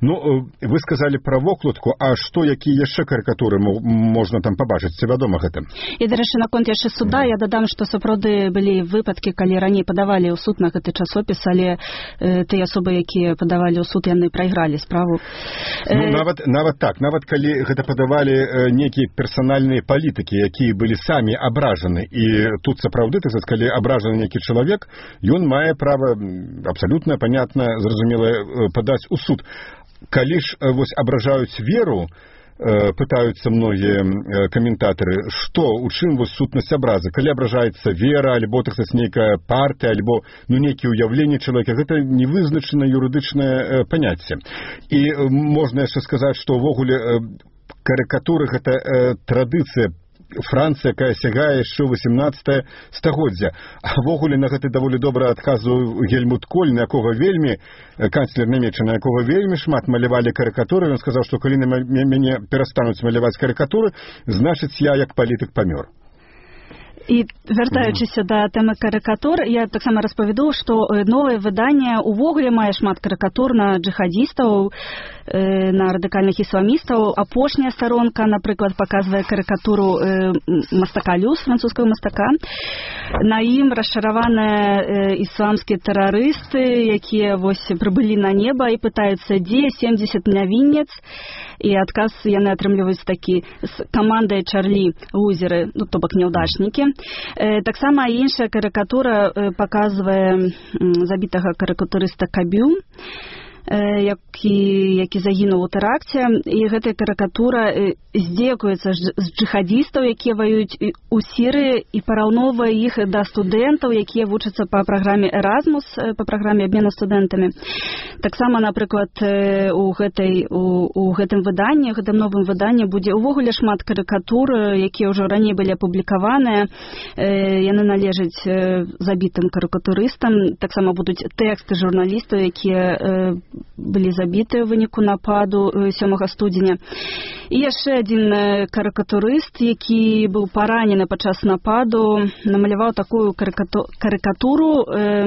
Speaker 1: Вы сказалі пра вокладку, а што, якія яшчэ карыкатуры можна там пабачыць? Ці вядома гэта?
Speaker 21: І, дарэчы, наконт яшчэ суда, я дадам, што сапраўды былі выпадкі, калі раней падавалі ў суд на гэты часопіс, але тыя асобы, якія падавалі ў суд, яны прайгралі справу.
Speaker 1: Нават так, нават калі гэта падавалі нейкія персанальныя палітыкі, якія былі самі абражаны, і тут сапраўды, так сказаць, калі абражаны нейкі чалавек, ён мае права абсалютна, панятна, зразумела, падаць у суд. Калі ж вось абражаюць веру, пытаюцца многія каментатары, што, у чым вось сутнасць абразы? Калі абражаецца вера, альбо, так сказаць, нейкая партыя, альбо нейкія ўяўленні чалавека, гэта невызначанае юрыдычнае паняцце. І можна яшчэ сказаць, што ўвогуле карыкатуры гэта традыцыя Францыя, якая сягае яшчэ 18 стагоддзя. А ввогуле на гэты даволі добра адказваў Гельмут Коль, на якога вельмі, канцлер Нямеччыны, на якога вельмі шмат малявалі карыкатуры. Ён сказаў, што калі на мяне перастануць маляваць карыкатуры, значыць, я як палітык памёр.
Speaker 21: І вяртаючыся да тэмы карыкатур, я таксама распавяду, што новае выданне ўвогуле мае шмат карыкатур на джихадістаў, на радыкальных ісламістаў. Апошняя старонка, напрыклад, паказвае карыкатуру мастака Люс, французскага мастака. На ім расчараваныя ісламскія тэрарысты, якія вось прыбылі на неба і пытаюцца, дзе 70 нявінец. І адказ яны атрымліваюць такі з камандай Чарлі лузеры, то бок няўдачнікі. Таксама іншая карыкатура паказвае забітага карыкатурыста Кабю, які загінуў у тэракце, і гэтая карыкатура здзекуецца з джихадістаў, якія ваююць у Сірыі, і параўноўвае іх да студэнтаў, якія вучацца па праграме Эразмус, па праграме абмена студэнтамі. Таксама, напрыклад, у гэтым выданні, гэтым новым выданні будзе ўвогуле шмат карыкатур, якія ўжо раней былі апублікаваныя. Яны належаць забітым карыкатурыстам. Таксама будуць тэксты журналістаў, якія былі забітыя ў выніку нападу 7 студзеня. І яшчэ адзін карыкатурыст, які быў паранены падчас нападу, намаляваў такую карыкатуру,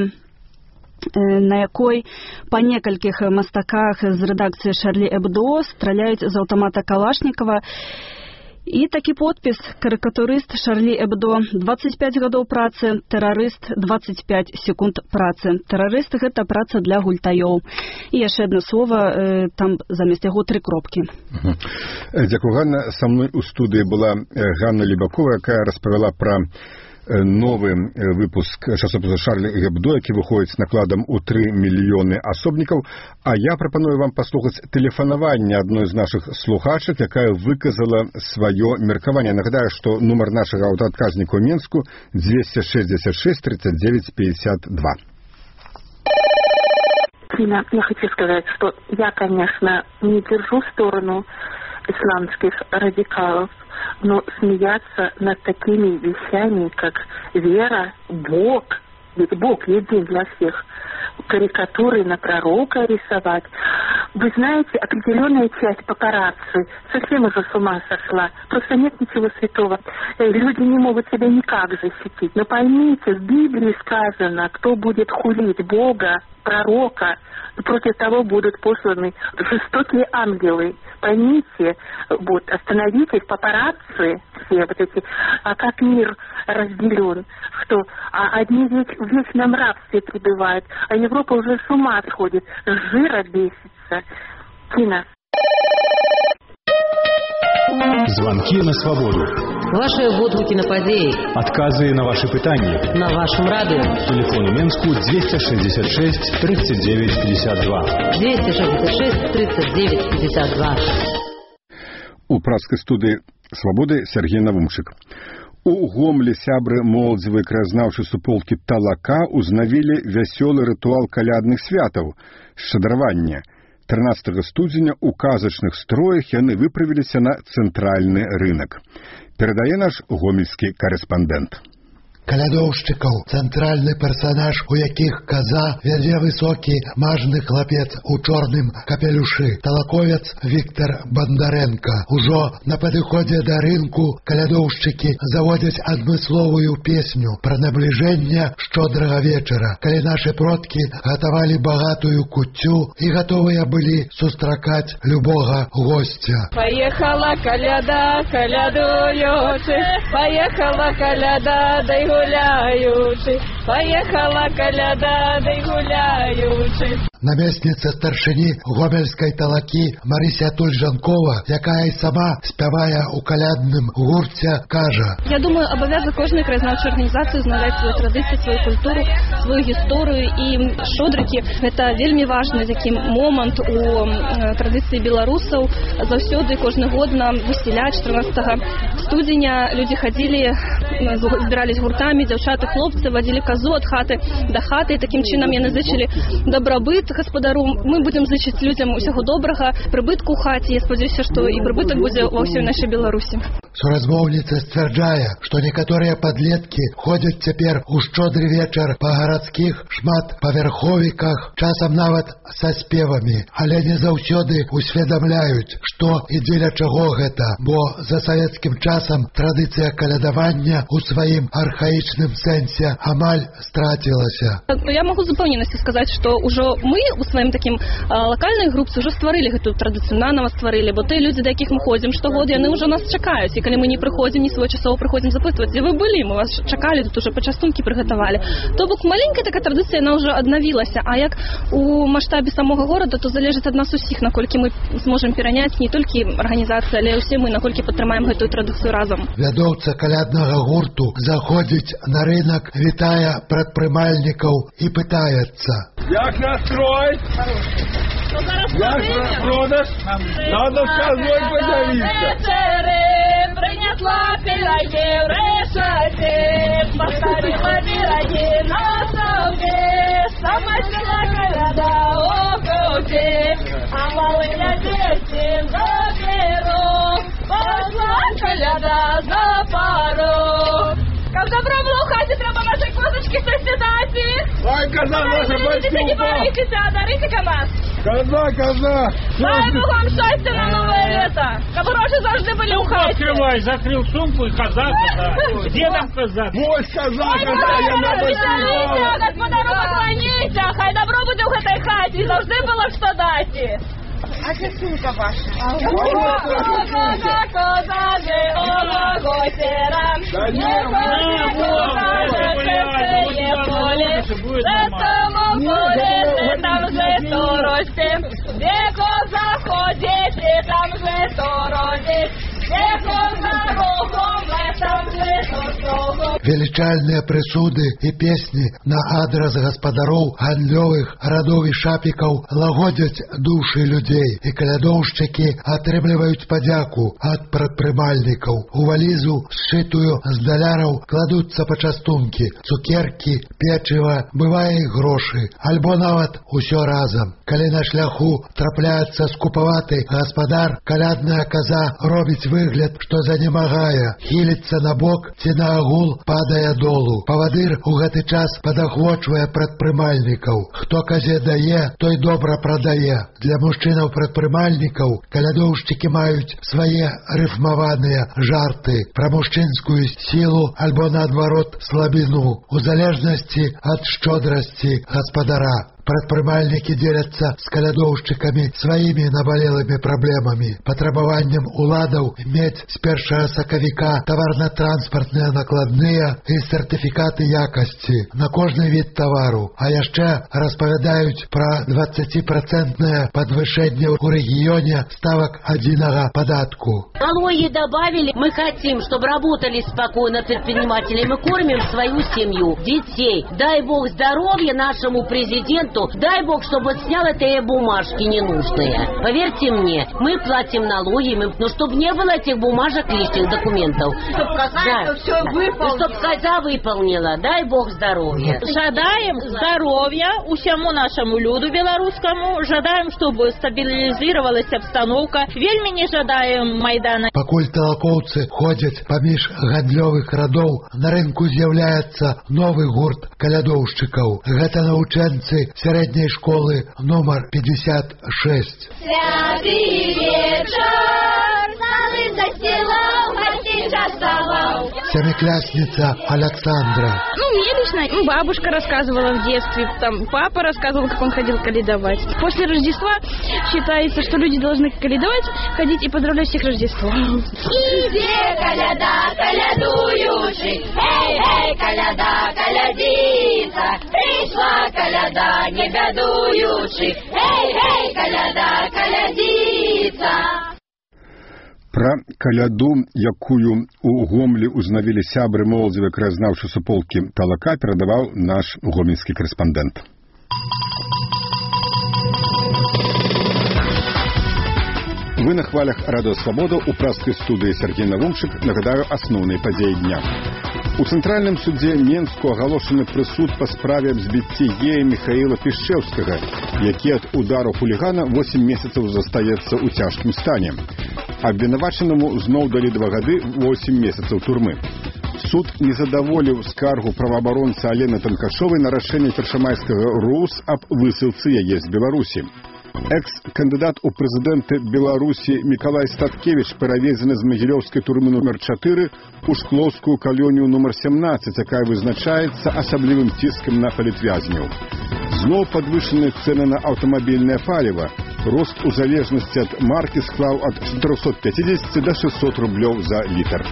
Speaker 21: на якой па некалькіх мастаках з рэдакцыі Шарлі Эбдо страляюць з аўтамата Калашнікова. І такі подпіс: карыкатурыст Шарлі Эбдо, 25 гадоў працы, тэрарыст 25 секунд працы. Тэрарыст — гэта праца для гультаёў. І яшчэ адно слова, там замест яго 3 кропкі.
Speaker 1: Дзякую, Ганна. Са мной у студыі была Ганна Лебакова, якая распавяла пра новы выпуск часопіса Шарлі Эбдо, які выходзіць з накладам у 3 мільёны асобнікаў. А я прапаную вам паслухаць тэлефанаванне адной з нашых слухачак, якая выказала сваё меркаванне. Нагадаю, што нумар нашага аўтаадказніка ў Менску 266 39 52.
Speaker 4: Дина, я хочу сказать, что я, конечно, не держу сторону исламских радикалов, но смеяться над такими вещами, как вера, Бог, ведь Бог един для всех, карикатуры на пророка рисовать, Вы знаете, определенная часть папарацци совсем уже с ума сошла. Просто нет ничего святого. Люди не могут себя никак защитить. Но поймите, в Библии сказано, кто будет хулить Бога, пророка, против того будут посланы жестокие ангелы. Поймите, вот, остановитесь, папарацци, все вот эти, а как мир разделен, что одни в вечном рабстве пребывают, а Европа уже с ума сходит, с жира бесится. Кина.
Speaker 8: Звонки на свободу.
Speaker 22: Ваши водгуки на подеи.
Speaker 8: Отказы на ваши пытания.
Speaker 22: На вашем радио.
Speaker 8: Телефон у Менску 266 39 52.
Speaker 22: 266 39 52.
Speaker 1: У пражской студии «Свободы» Сергей Навумчик. У Гомлі сябры моладзевай краязнаўчай суполкі «Талака» узнавілі вясёлы рытуал калядных святаў – шчадравання. 13 студзеня у казачных строях яны выправіліся на цэнтральны рынак. Перадае наш гомельскі карэспандэнт.
Speaker 23: Калядоўшчыкаў цэнтральны персанаж, у якіх каза вядзе высокі мажны хлапец у чорным капелюшы, талаковец Віктор Бандарэнка. Ужо на падыходзе да рынку калядоўшчыкі заводзяць адмысловую песню пра набліжэнне шчодрага вечара, калі нашы продкі гатавалі багатую куццю і гатовыя былі сустракаць любога госця.
Speaker 24: Поехала каляда, калядуючы, поехала каляда, дай гуляючы, поехала каляда, дай гуляючы.
Speaker 23: Намесніца старшыні гомельскай талакі Марыся Тульжанкова, якая і сама спявае у калядным гурце, кажа:
Speaker 21: Я думаю, абавязак кожнай краязнаўчай арганізацыі узнаўляць сваю традыцыю, сваю культуру, сваю гісторыю, і шодрыкі гэта вельмі важны такі момант у традыцыі беларусаў. Заўсёды кожны год нам высяляць 14 студзеня людзі хадзілі, збірались гуртамі, дзяўчаты, хлопцы, вадзілі казу ад хаты да хаты, і такім чынам яны зычылі дабрабыт гаспадару. Мы будзем зычыць людзям усяго добрага, прыбытку ў хаце. Я спадзяюся, што і прыбытак будзе ва ўсёй нашай Беларусі.
Speaker 23: Суразмоўніца сцвярджае, што некаторыя падлеткі ходзяць цяпер у шчодры вечар па гарадскіх шматпавярховіках, часам нават са спевамі, але не заўсёды усведамляюць, што і дзеля чаго гэта, бо за савецкім часам традыцыя калядавання у сваім архаічным сэнсе амаль страцілася.
Speaker 21: Я магу з упэўненасцю сказаць, што ўжо мы у сваім такім лакальнай групцы ўжо стварылі гэтую традыцыю, нанова стварылі, бо тыя людзі, да якіх мы ходзім штогод, яны ўжо нас чакаюць. І калі мы не прыходзім, не своечасова прыходзім запытваць, дзе вы былі, мы вас чакалі, тут уже пачастункі прыгатавалі. То бок маленькая такая традыцыя, яна ўжо аднавілася, а як у маштабе самога горада, то залежыць ад нас усіх, наколькі мы зможам пераняць не толькі арганізацыі, але ўсе мы, наколькі падтрымаем гэтую традыцыю разам.
Speaker 23: Вядоўца каляднага гурту заходзіць на рынок, вітае прадпрымальнікаў і пытаецца:
Speaker 25: Як настроить? Як продаж? Надо с козой поделиться.
Speaker 24: Принесла пироги в решете, поставила пироги на столе, сама села коляда окути, а малые дети заберу, пошла коляда за пару. Как добро было в хаті, треба наші козочки сосідати.
Speaker 25: Ой, коза наша батьківка.
Speaker 24: Не борітеся, а дарите нас.
Speaker 25: Коза.
Speaker 24: Дай Богом щастя на нове літо. Щоб гроші завжди були в хаті.
Speaker 26: Открывай, закрыл сумку и коза. Где там коза?
Speaker 25: Ось коза, я на батьківка.
Speaker 24: Господару поклоніться, хай добро буде в этой хаті, завжди було що дати. А це сумка ваша. Коза, же олагосера. Не поле, за самом поле, там же сторожці. Де коза ходить, там же сторожить. Де коза рогом, там же сторожить.
Speaker 23: Величальныя прысуды і песні на адрас гаспадароў гандлёвых радоў і шапікаў лагодзяць душы людзей, і калядоўшчыкі атрымліваюць падзяку ад прадпрымальнікаў. У валізу, сшытую з даляраў, кладуцца пачастункі, цукеркі, печыва, бывае і грошы, альбо нават усё разам. Калі на шляху трапляецца скупаваты гаспадар, калядная каза робіць выгляд, што занемагае, хіліцца хіляецца на бок ці на агул падае долу. Павадыр у гэты час падахвочвае прадпрымальнікаў. Хто казе дае, той добра прадае. Для мужчынаў-прадпрымальнікаў калядоўшчыкі маюць свае рыфмаваныя жарты пра мужчынскую сілу альбо, наадварот, слабіну, у залежнасці ад шчодрасці гаспадара. Прадпрымальнікі дзеляцца з калядоўшчыкамі сваімі набалелымі праблемамі, патрабаваннем уладаў мець з 1 сакавіка таварна-транспартныя накладныя і сертыфікаты якасці на кожны від тавару, а яшчэ распавядаюць пра 20% падвышэнне ў рэгіёне ставак адзінага падатку.
Speaker 5: Налоги добавили, мы хотим, чтобы работали спокойно предприниматели, мы кормим свою семью, детей. Дай Бог здоровья нашему президенту. Дай Бог, чтобы снял эти бумажки ненужные. Поверьте мне, мы платим налоги, но чтобы не было этих бумажек лишних документов. Чтобы хозяйка все выполнила. Чтобы хозяйка выполнила. Дай Бог здоровья.
Speaker 24: Жадаем здоровья усяму нашему люду белорусскому. Жадаем, чтобы стабилизировалась обстановка. Вельми не жадаем Майдана.
Speaker 23: Пакуль талакоўцы ходзяць паміж гандлёвых радоў, на рынку з'яўляецца новы гурт калядоўшчыкаў. Гэта навучэнцы средней школы номер 56.
Speaker 24: Святый вечер, залы застилал, гостей раздавал.
Speaker 23: Семикляссница Александра.
Speaker 16: Мне лично бабушка рассказывала в детстве, там папа рассказывал, как он ходил калядовать. После Рождества считается, что люди должны калядовать, ходить и поздравлять всех Рождеством.
Speaker 24: Иде коляда, колядующий, эй, эй, коляда, колядица, пришла коляда, не бядующий, эй, эй, коляда, колядица.
Speaker 1: Пра каляду, якую у Гомлі узнавілі сябры моладзевай краязнаўчай суполкі «Талака», перадаваў наш гомельскі корэспандэнт. Вы на хвалях Радио Свобода, у празской студии Сергей Навумчик. Нагадаю основные подеи дня. У Центральном суде Менску оголошены прысуд по справе об збитті гея Михаила Пішчэўскага, які от удару хулигана 8 месяцев застаецца у тяжкім стане. Абвінавачанаму зноў далі 2 гады 8 месяцев турмы. Суд не задаволіў скаргу праваабаронца Алены Танкашовай на рашэнне першамайскага РУС аб высылцы яе з Беларусі. Экс-кандидат у президенты Беларуси Миколай Статкевич перевезены з Могилевской турмы номер 4 у Шкловскую колонию номер 17, якая вызначаецца асаблівым ціскам на палітвязнёў. Зноў подвышенные цены на автомобильное паліва. Рост у залежнасці ад маркі склаў ад 450 до 600 рублёў за літр.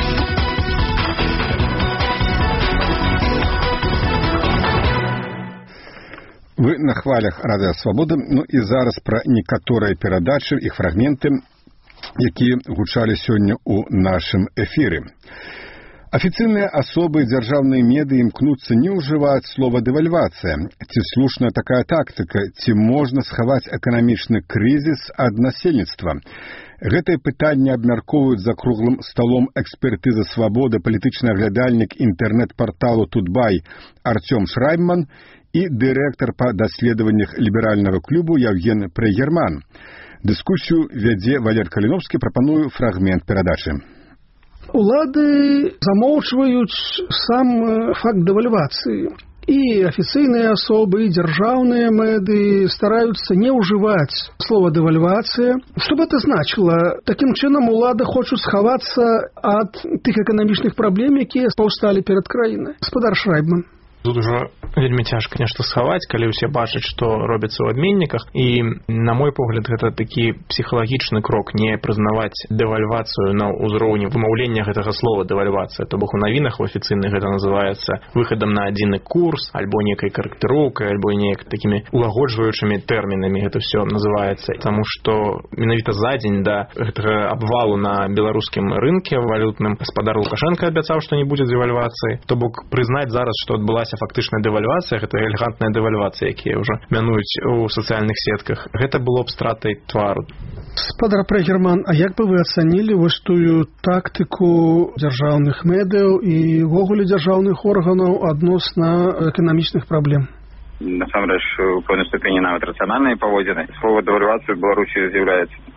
Speaker 1: Вы на хвалях Радио Свобода, ну і зараз пра некаторыя перадачы, іх фрагменты, якія гучалі сёння ў нашым эфіры. Афіцыйныя асобы дзяржаўнай медыі імкнуцца не ўжываць слова «дэвальвацыя». Ці слушная такая тактыка, ці можна схаваць эканамічны крызіс ад насельніцтва? Гэтае пытанне абмяркоўваюць за круглым сталом экспертызы «Свабода» палітычны аглядальнік інтэрнэт-парталу «Тутбай» Артём Шрайбман і дырэктар па даследаваннях ліберальнага клубу Яўген Прэгерман. Дыскусію вядзе Валер Каліновскі, прапаную фрагмент перадачы.
Speaker 19: Улады замоўчваюць сам факт дэвальвацыі. І афіцыйныя асобы, і дзяржаўныя меды стараюцца не ўжываць слова «дэвальвацыя». Што б это значыла? Такім чынам улады хочуць схавацца ад тых эканамічных праблем, якія паўсталі перад краінай. Гаспадар Шрайбман.
Speaker 6: Тут уже вельмі цяжка нешта схаваць, калі ўсе бачаць, што робіцца ў абменніках. І, на мой погляд, гэта такі псіхалагічны крок не прызнаваць дэвальвацыю на ўзроўні вымаўлення гэтага слова «дэвальвацыя». То бок у навінах у афіцыйных гэта называецца выхадам на адзіны курс, альбо некай карэктыроўкай, альбо неяк такімі улагоджваючымі тэрмінамі гэта ўсё называецца. Таму што менавіта за дзень да гэтага абвалу на беларускім рынке валютным гаспадар Лукашенко абяцаў, што не будзе дэвальвацыі. То бок прызнаць зараз, што адбылася фактычная дэвальвацыя, гэта элегантная дэвальвацыя, якія ўжо мянуюць у сацыяльных сетках. Гэта было б стратай твару.
Speaker 19: Гаспадар Прэгерман, а як бы вы ацанілі вось тую тактыку дзяржаўных медыяў і ўвогуле дзяржаўных органаў адносна эканамічных праблем?
Speaker 9: Насамрэч, у пэўнай ступені нават рацыянальнай паводзіны. Слова «дэвальвацыя» ў Беларусі з'яўляецца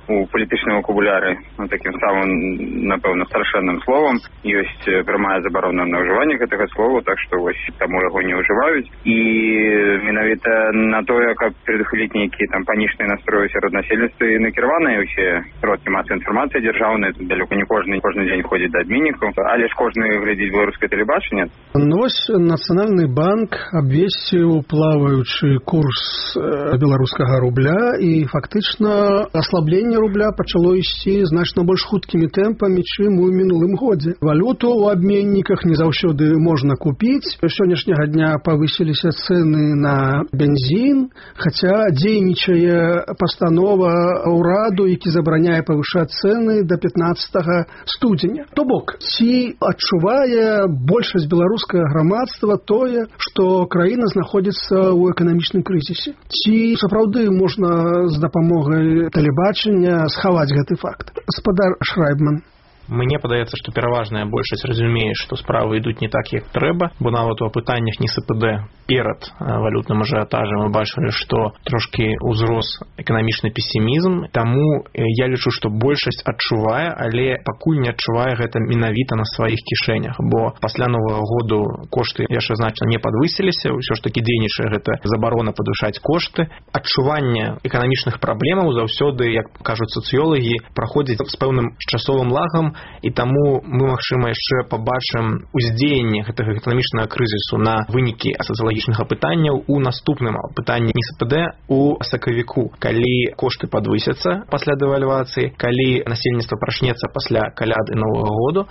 Speaker 9: у палітычным вокабуляры такім самым, напэўна, страшэнным словам. Ёсць прямая забарона на ўжыванне гэтага слова, так што вось таму яго не ўжываюць. І менавіта на тое, каб прадухіліць нейкія там панічныя настроі сярод насельніцтва, і накіраваныя ўсе сродкі масавай інфармацыі дзяржаўныя. Далёка не кожны дзень ходзіць да адміннікаў, але ж кожны глядзіць беларускае тэлебачанне.
Speaker 19: Вось Нацыянальны банк абвесціў плаваючы курс беларускага рубля, і фактычна аслабленне рубля пачало ісці значна больш хуткімі тэмпамі, чым у мінулым годзе. Валюту ў абменніках не заўсёды можна купіць. Сённяшняга дня павысіліся цэны на бензін, хаця дзейнічае пастанова ўраду, які забараняе павышаць цэны да 15 студзеня. То бок, ці адчувае большасць беларускага грамадства тое, што краіна знаходзіцца ў эканамічным крызісе? Ці сапраўды можна з дапамогай тэлебачання схаваць гэты факт? Гаспадар Шрайбман.
Speaker 6: Мне падаецца, што пераважная большасць разумее, што справы ідуць не так, як трэба, бо нават у апытаннях НСПД перад валютным ажыятажам мы бачылі, што трошкі ўзрос эканамічны песімізм. Таму я лічу, што большасць адчувае, але пакуль не адчувае гэта менавіта на сваіх кішэнях, бо пасля Новага году кошты яшчэ значна не падвысіліся, ўсё ж такі дзейнічае гэта забарона падвышаць кошты. Адчуванне эканамічных праблемаў заўсёды, як кажуць сацыёлагі, праходзіць з пэўным часовым лагам, і таму мы, магчыма, яшчэ пабачым уздзеянне гэтага эканамічнага крызісу на вынікі сацыялагічных апытанняў у наступным апытанні НСПД у сакавіку, калі кошты падвысяцца пасля дэвальвацыі, калі насельніцтва прачнецца пасля каляды Новага году.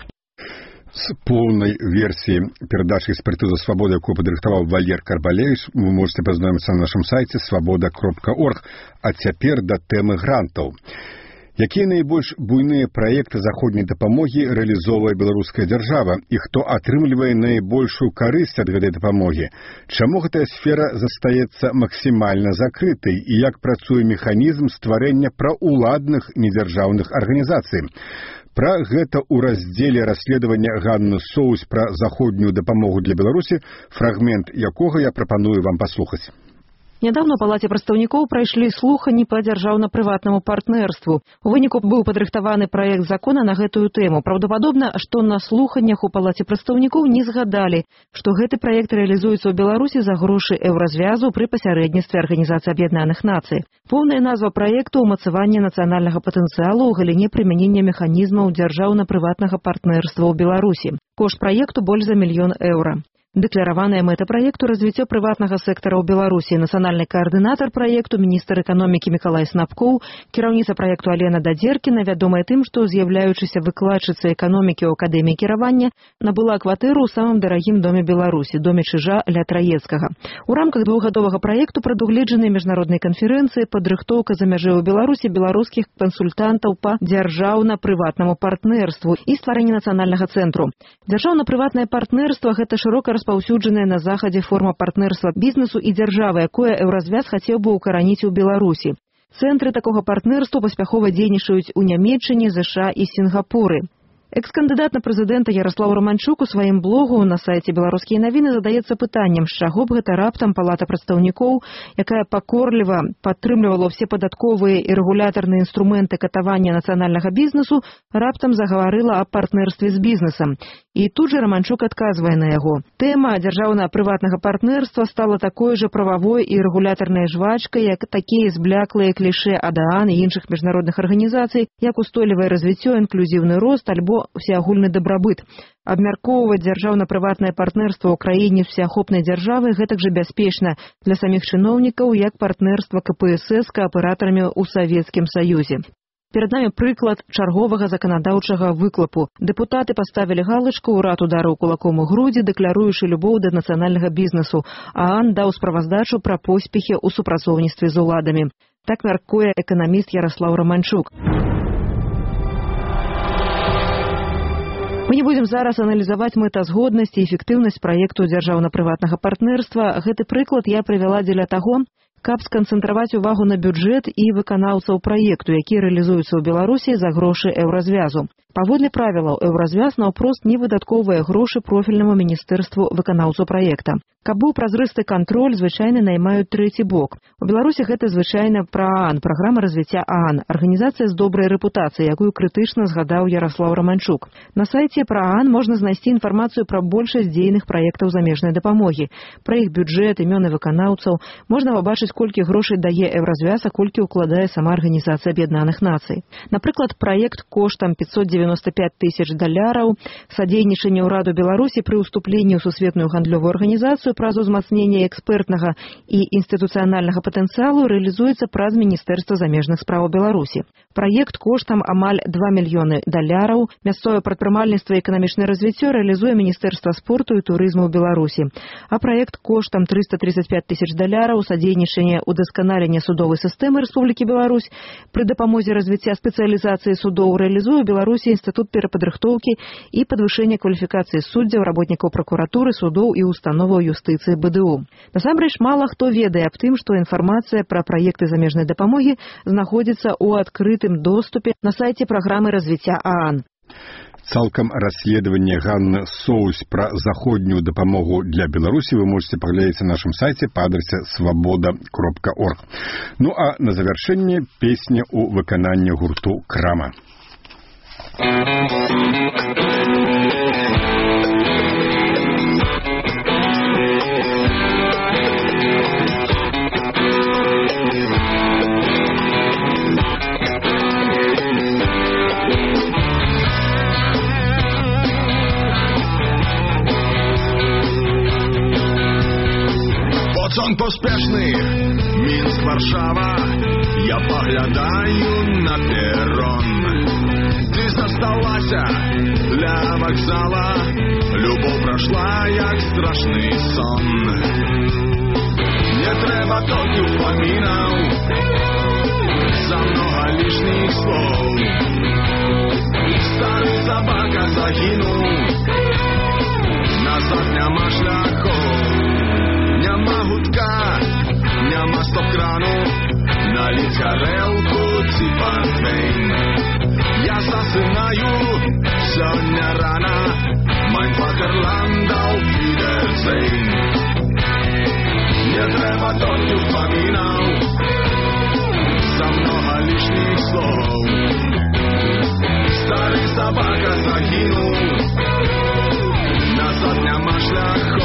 Speaker 1: С полной версией передачи «Экспертиза свободы», якую падрыхтаваў Валер Карбалевич, вы можете пазнаёміцца на нашем сайте svoboda.org. А цяпер да тэмы грантаў. Якія найбольш буйныя праекты заходняй дапамогі рэалізоўвае беларуская дзяржава і хто атрымлівае найбольшую карысць ад гэтай дапамогі? Чаму гэтая сфера застаецца максімальна закрытай і як працуе механізм стварэння праўладных недзяржаўных арганізацый? Пра гэта ў раздзеле расследавання Ганны Соус пра заходнюю дапамогу для Беларусі, фрагмент якога я прапаную вам паслухаць.
Speaker 10: Нядаўна ў Палаце прадстаўнікоў прайшлі слуханні па дзяржаўна-прыватнаму партнерству. У выніку быў падрыхтаваны праект закона на гэтую тэму. Праўдападобна, што на слуханнях у Палаце прадстаўнікоў не згадалі, што гэты праект рэалізуецца ў Беларусі за грошы еўразвязу пры пасярэдніцтве Арганізацыі Аб'яднаных Нацый. Поўная назва праекту ўмацаванне нацыянальнага патэнцыялу ў галіне прымянення механізмаў дзяржаўна-прыватнага партнерства ў Беларусі. Кошт праекту больш за 1 000 000 еўра. Дэклараваная мэта праекту развіццё прыватнага сектара ў Беларусі. Нацыянальны каардынатар праекту, міністр эканомікі Мікалай Снапкоў, кіраўніца праекту Алена Дадзеркіна, вядомая тым, што з'яўляючыся выкладчыцай эканомікі ў акадэміі кіравання, набыла кватэру ў самым дарагім доме Беларусі, доме Чыжа ля Траецкага. У рамках двухгадовага праекту прадугледжаны міжнароднай канферэнцыі, падрыхтоўка за мяжой у Беларусі беларускіх кансультантаў па дзяржаўна-прыватнаму партнерству і стварэнне нацыянальнага цэнтру. Дзяржаўна-прыватнае партнерства – гэта шырока распаўсюджаная на захадзе форма партнерства бізнесу і дзяржавы, якое еўразвяз хацеў бы ўкараніць у Беларусі. Цэнтры такога партнерства паспяхова дзейнічаюць у Нямецчыне, ЗША і Сінгапуры. Экс-кандыдат на прэзідэнта Яраслаў Раманчук у сваім блогу на сайце «Беларускія навіны» задаецца пытаннем, з чаго б гэта раптам Палата прадстаўнікоў, якая пакорліва падтрымлівала ўсе падатковыя і рэгулятарныя інструменты катавання нацыянальнага бізнесу, раптам загаварыла аб партнерстве з бізнесам. І тут жа Раманчук адказвае на яго. Тэма дзяржаўна-прыватнага партнерства стала такой жа прававой і рэгулятарнай жвачкай, як такія збляклыя клішэ АДААН і іншых міжнародных арганізацый, як устойлівае развіццё, інклюзіўны рост альбо усеагульны дабрабыт. Абмяркоўваць дзяржаўна-прыватнае партнерства ў краіне всеахопнай дзяржавы гэтак жа бяспечна для саміх чыноўнікаў, як партнерства КПСС з кааператарамі ў Савецкім Саюзе. Перад намі прыклад чарговага заканадаўчага выклапу. Дэпутаты паставілі галачку, урад ударыў кулаком у грудзі, дэкляруючы любоў да нацыянальнага бізнесу, а ААН даў справаздачу пра поспехі ў супрацоўніцтве з уладамі. Так мяркуе эканаміст Яраслаў Раманчук. Мы не будем зараз аналізаваць мэтазгоднасць і эфектыўнасць праекту дзяржаўна-прыватнага партнерства. Гэты прыклад я прывяла дзеля таго, каб сканцэнтраваць увагу на бюджэт і выканаўцаў праекту, які рэалізуецца ў Беларусі за грошы еўразвязу. Паводле правілаў, еўразвяз наўпрост не выдаткоўвае грошы профільнаму міністэрству выканаўцу праекта. Каб быў празрысты кантроль, звычайна наймаюць трэці бок. У Беларусі гэта звычайна ПРААН, праграма развіцця ААН, арганізацыя з добрай рэпутацыяй, якую крытычна згадаў Яраслаў Раманчук. На сайце ПРААН можна знайсці інфармацыю пра большасць дзейных праектаў замежнай дапамогі, пра іх бюджэт, імёны выканаўцаў. Можна пабачыць, колькі грошай дае еўразвяз, а колькі ўкладае сама Арганізацыя Аб'яднаных Нацый. Напрыклад, праект коштам $595 000, садзейнічанне ўраду Беларусі пры ўступленні ў сусветную гандлёвую арганізацыю праз узмацненне экспертнага і інстытуцыянальнага патэнцыялу рэалізуецца праз Міністэрства замежных спраў Беларусі. Праект коштам амаль $2 мільёны, мясцовае прадпрымальніцтва і эканамічнае развіццё рэалізуе Міністэрства спорту і турызму ў Беларусі. А праект коштам $335 000, садзейнічанне ўдасканалення судовай сістэмы Рэспублікі Беларусь пры дапамозе развіцця спецыялізацыі судоў рэалізуе ў Беларусі Інстытут перападрыхтоўкі і падвышэння кваліфікацыі суддзяў, работнікаў пракуратуры, судоў і установаў юстыцыі БДУ. Насамрэч, мала хто ведае аб тым, што інфармацыя пра праекты замежнай дапамогі знаходзіцца ў адкрытым доступе на сайце праграмы развіцця ААН.
Speaker 1: Цалкам расследаванне Ганны Соусь пра заходнюю дапамогу для Беларусі вы можете паглядзець на нашым сайце па адрасе svoboda.org. Ну а на завяршэнне песня ў выкананні гурту «Крама».
Speaker 2: Сон поспешный, Минск, Варшава, я поглядаю на перрон. Ты засталася ля вокзала, любовь прошла, як страшный сон. Не треба толькі упоминал за много лишних слов. Старый собака загинул, назад няма шляхов. Няма гудка, няма стоп-крану, налить горелку ці портвейн. Я засинаю сьогодні рано, mein Vaterland auf Wiedersehen. Не треба тільки впоминав за много лишних слов. Старий собака загинув, назад няма шляхов.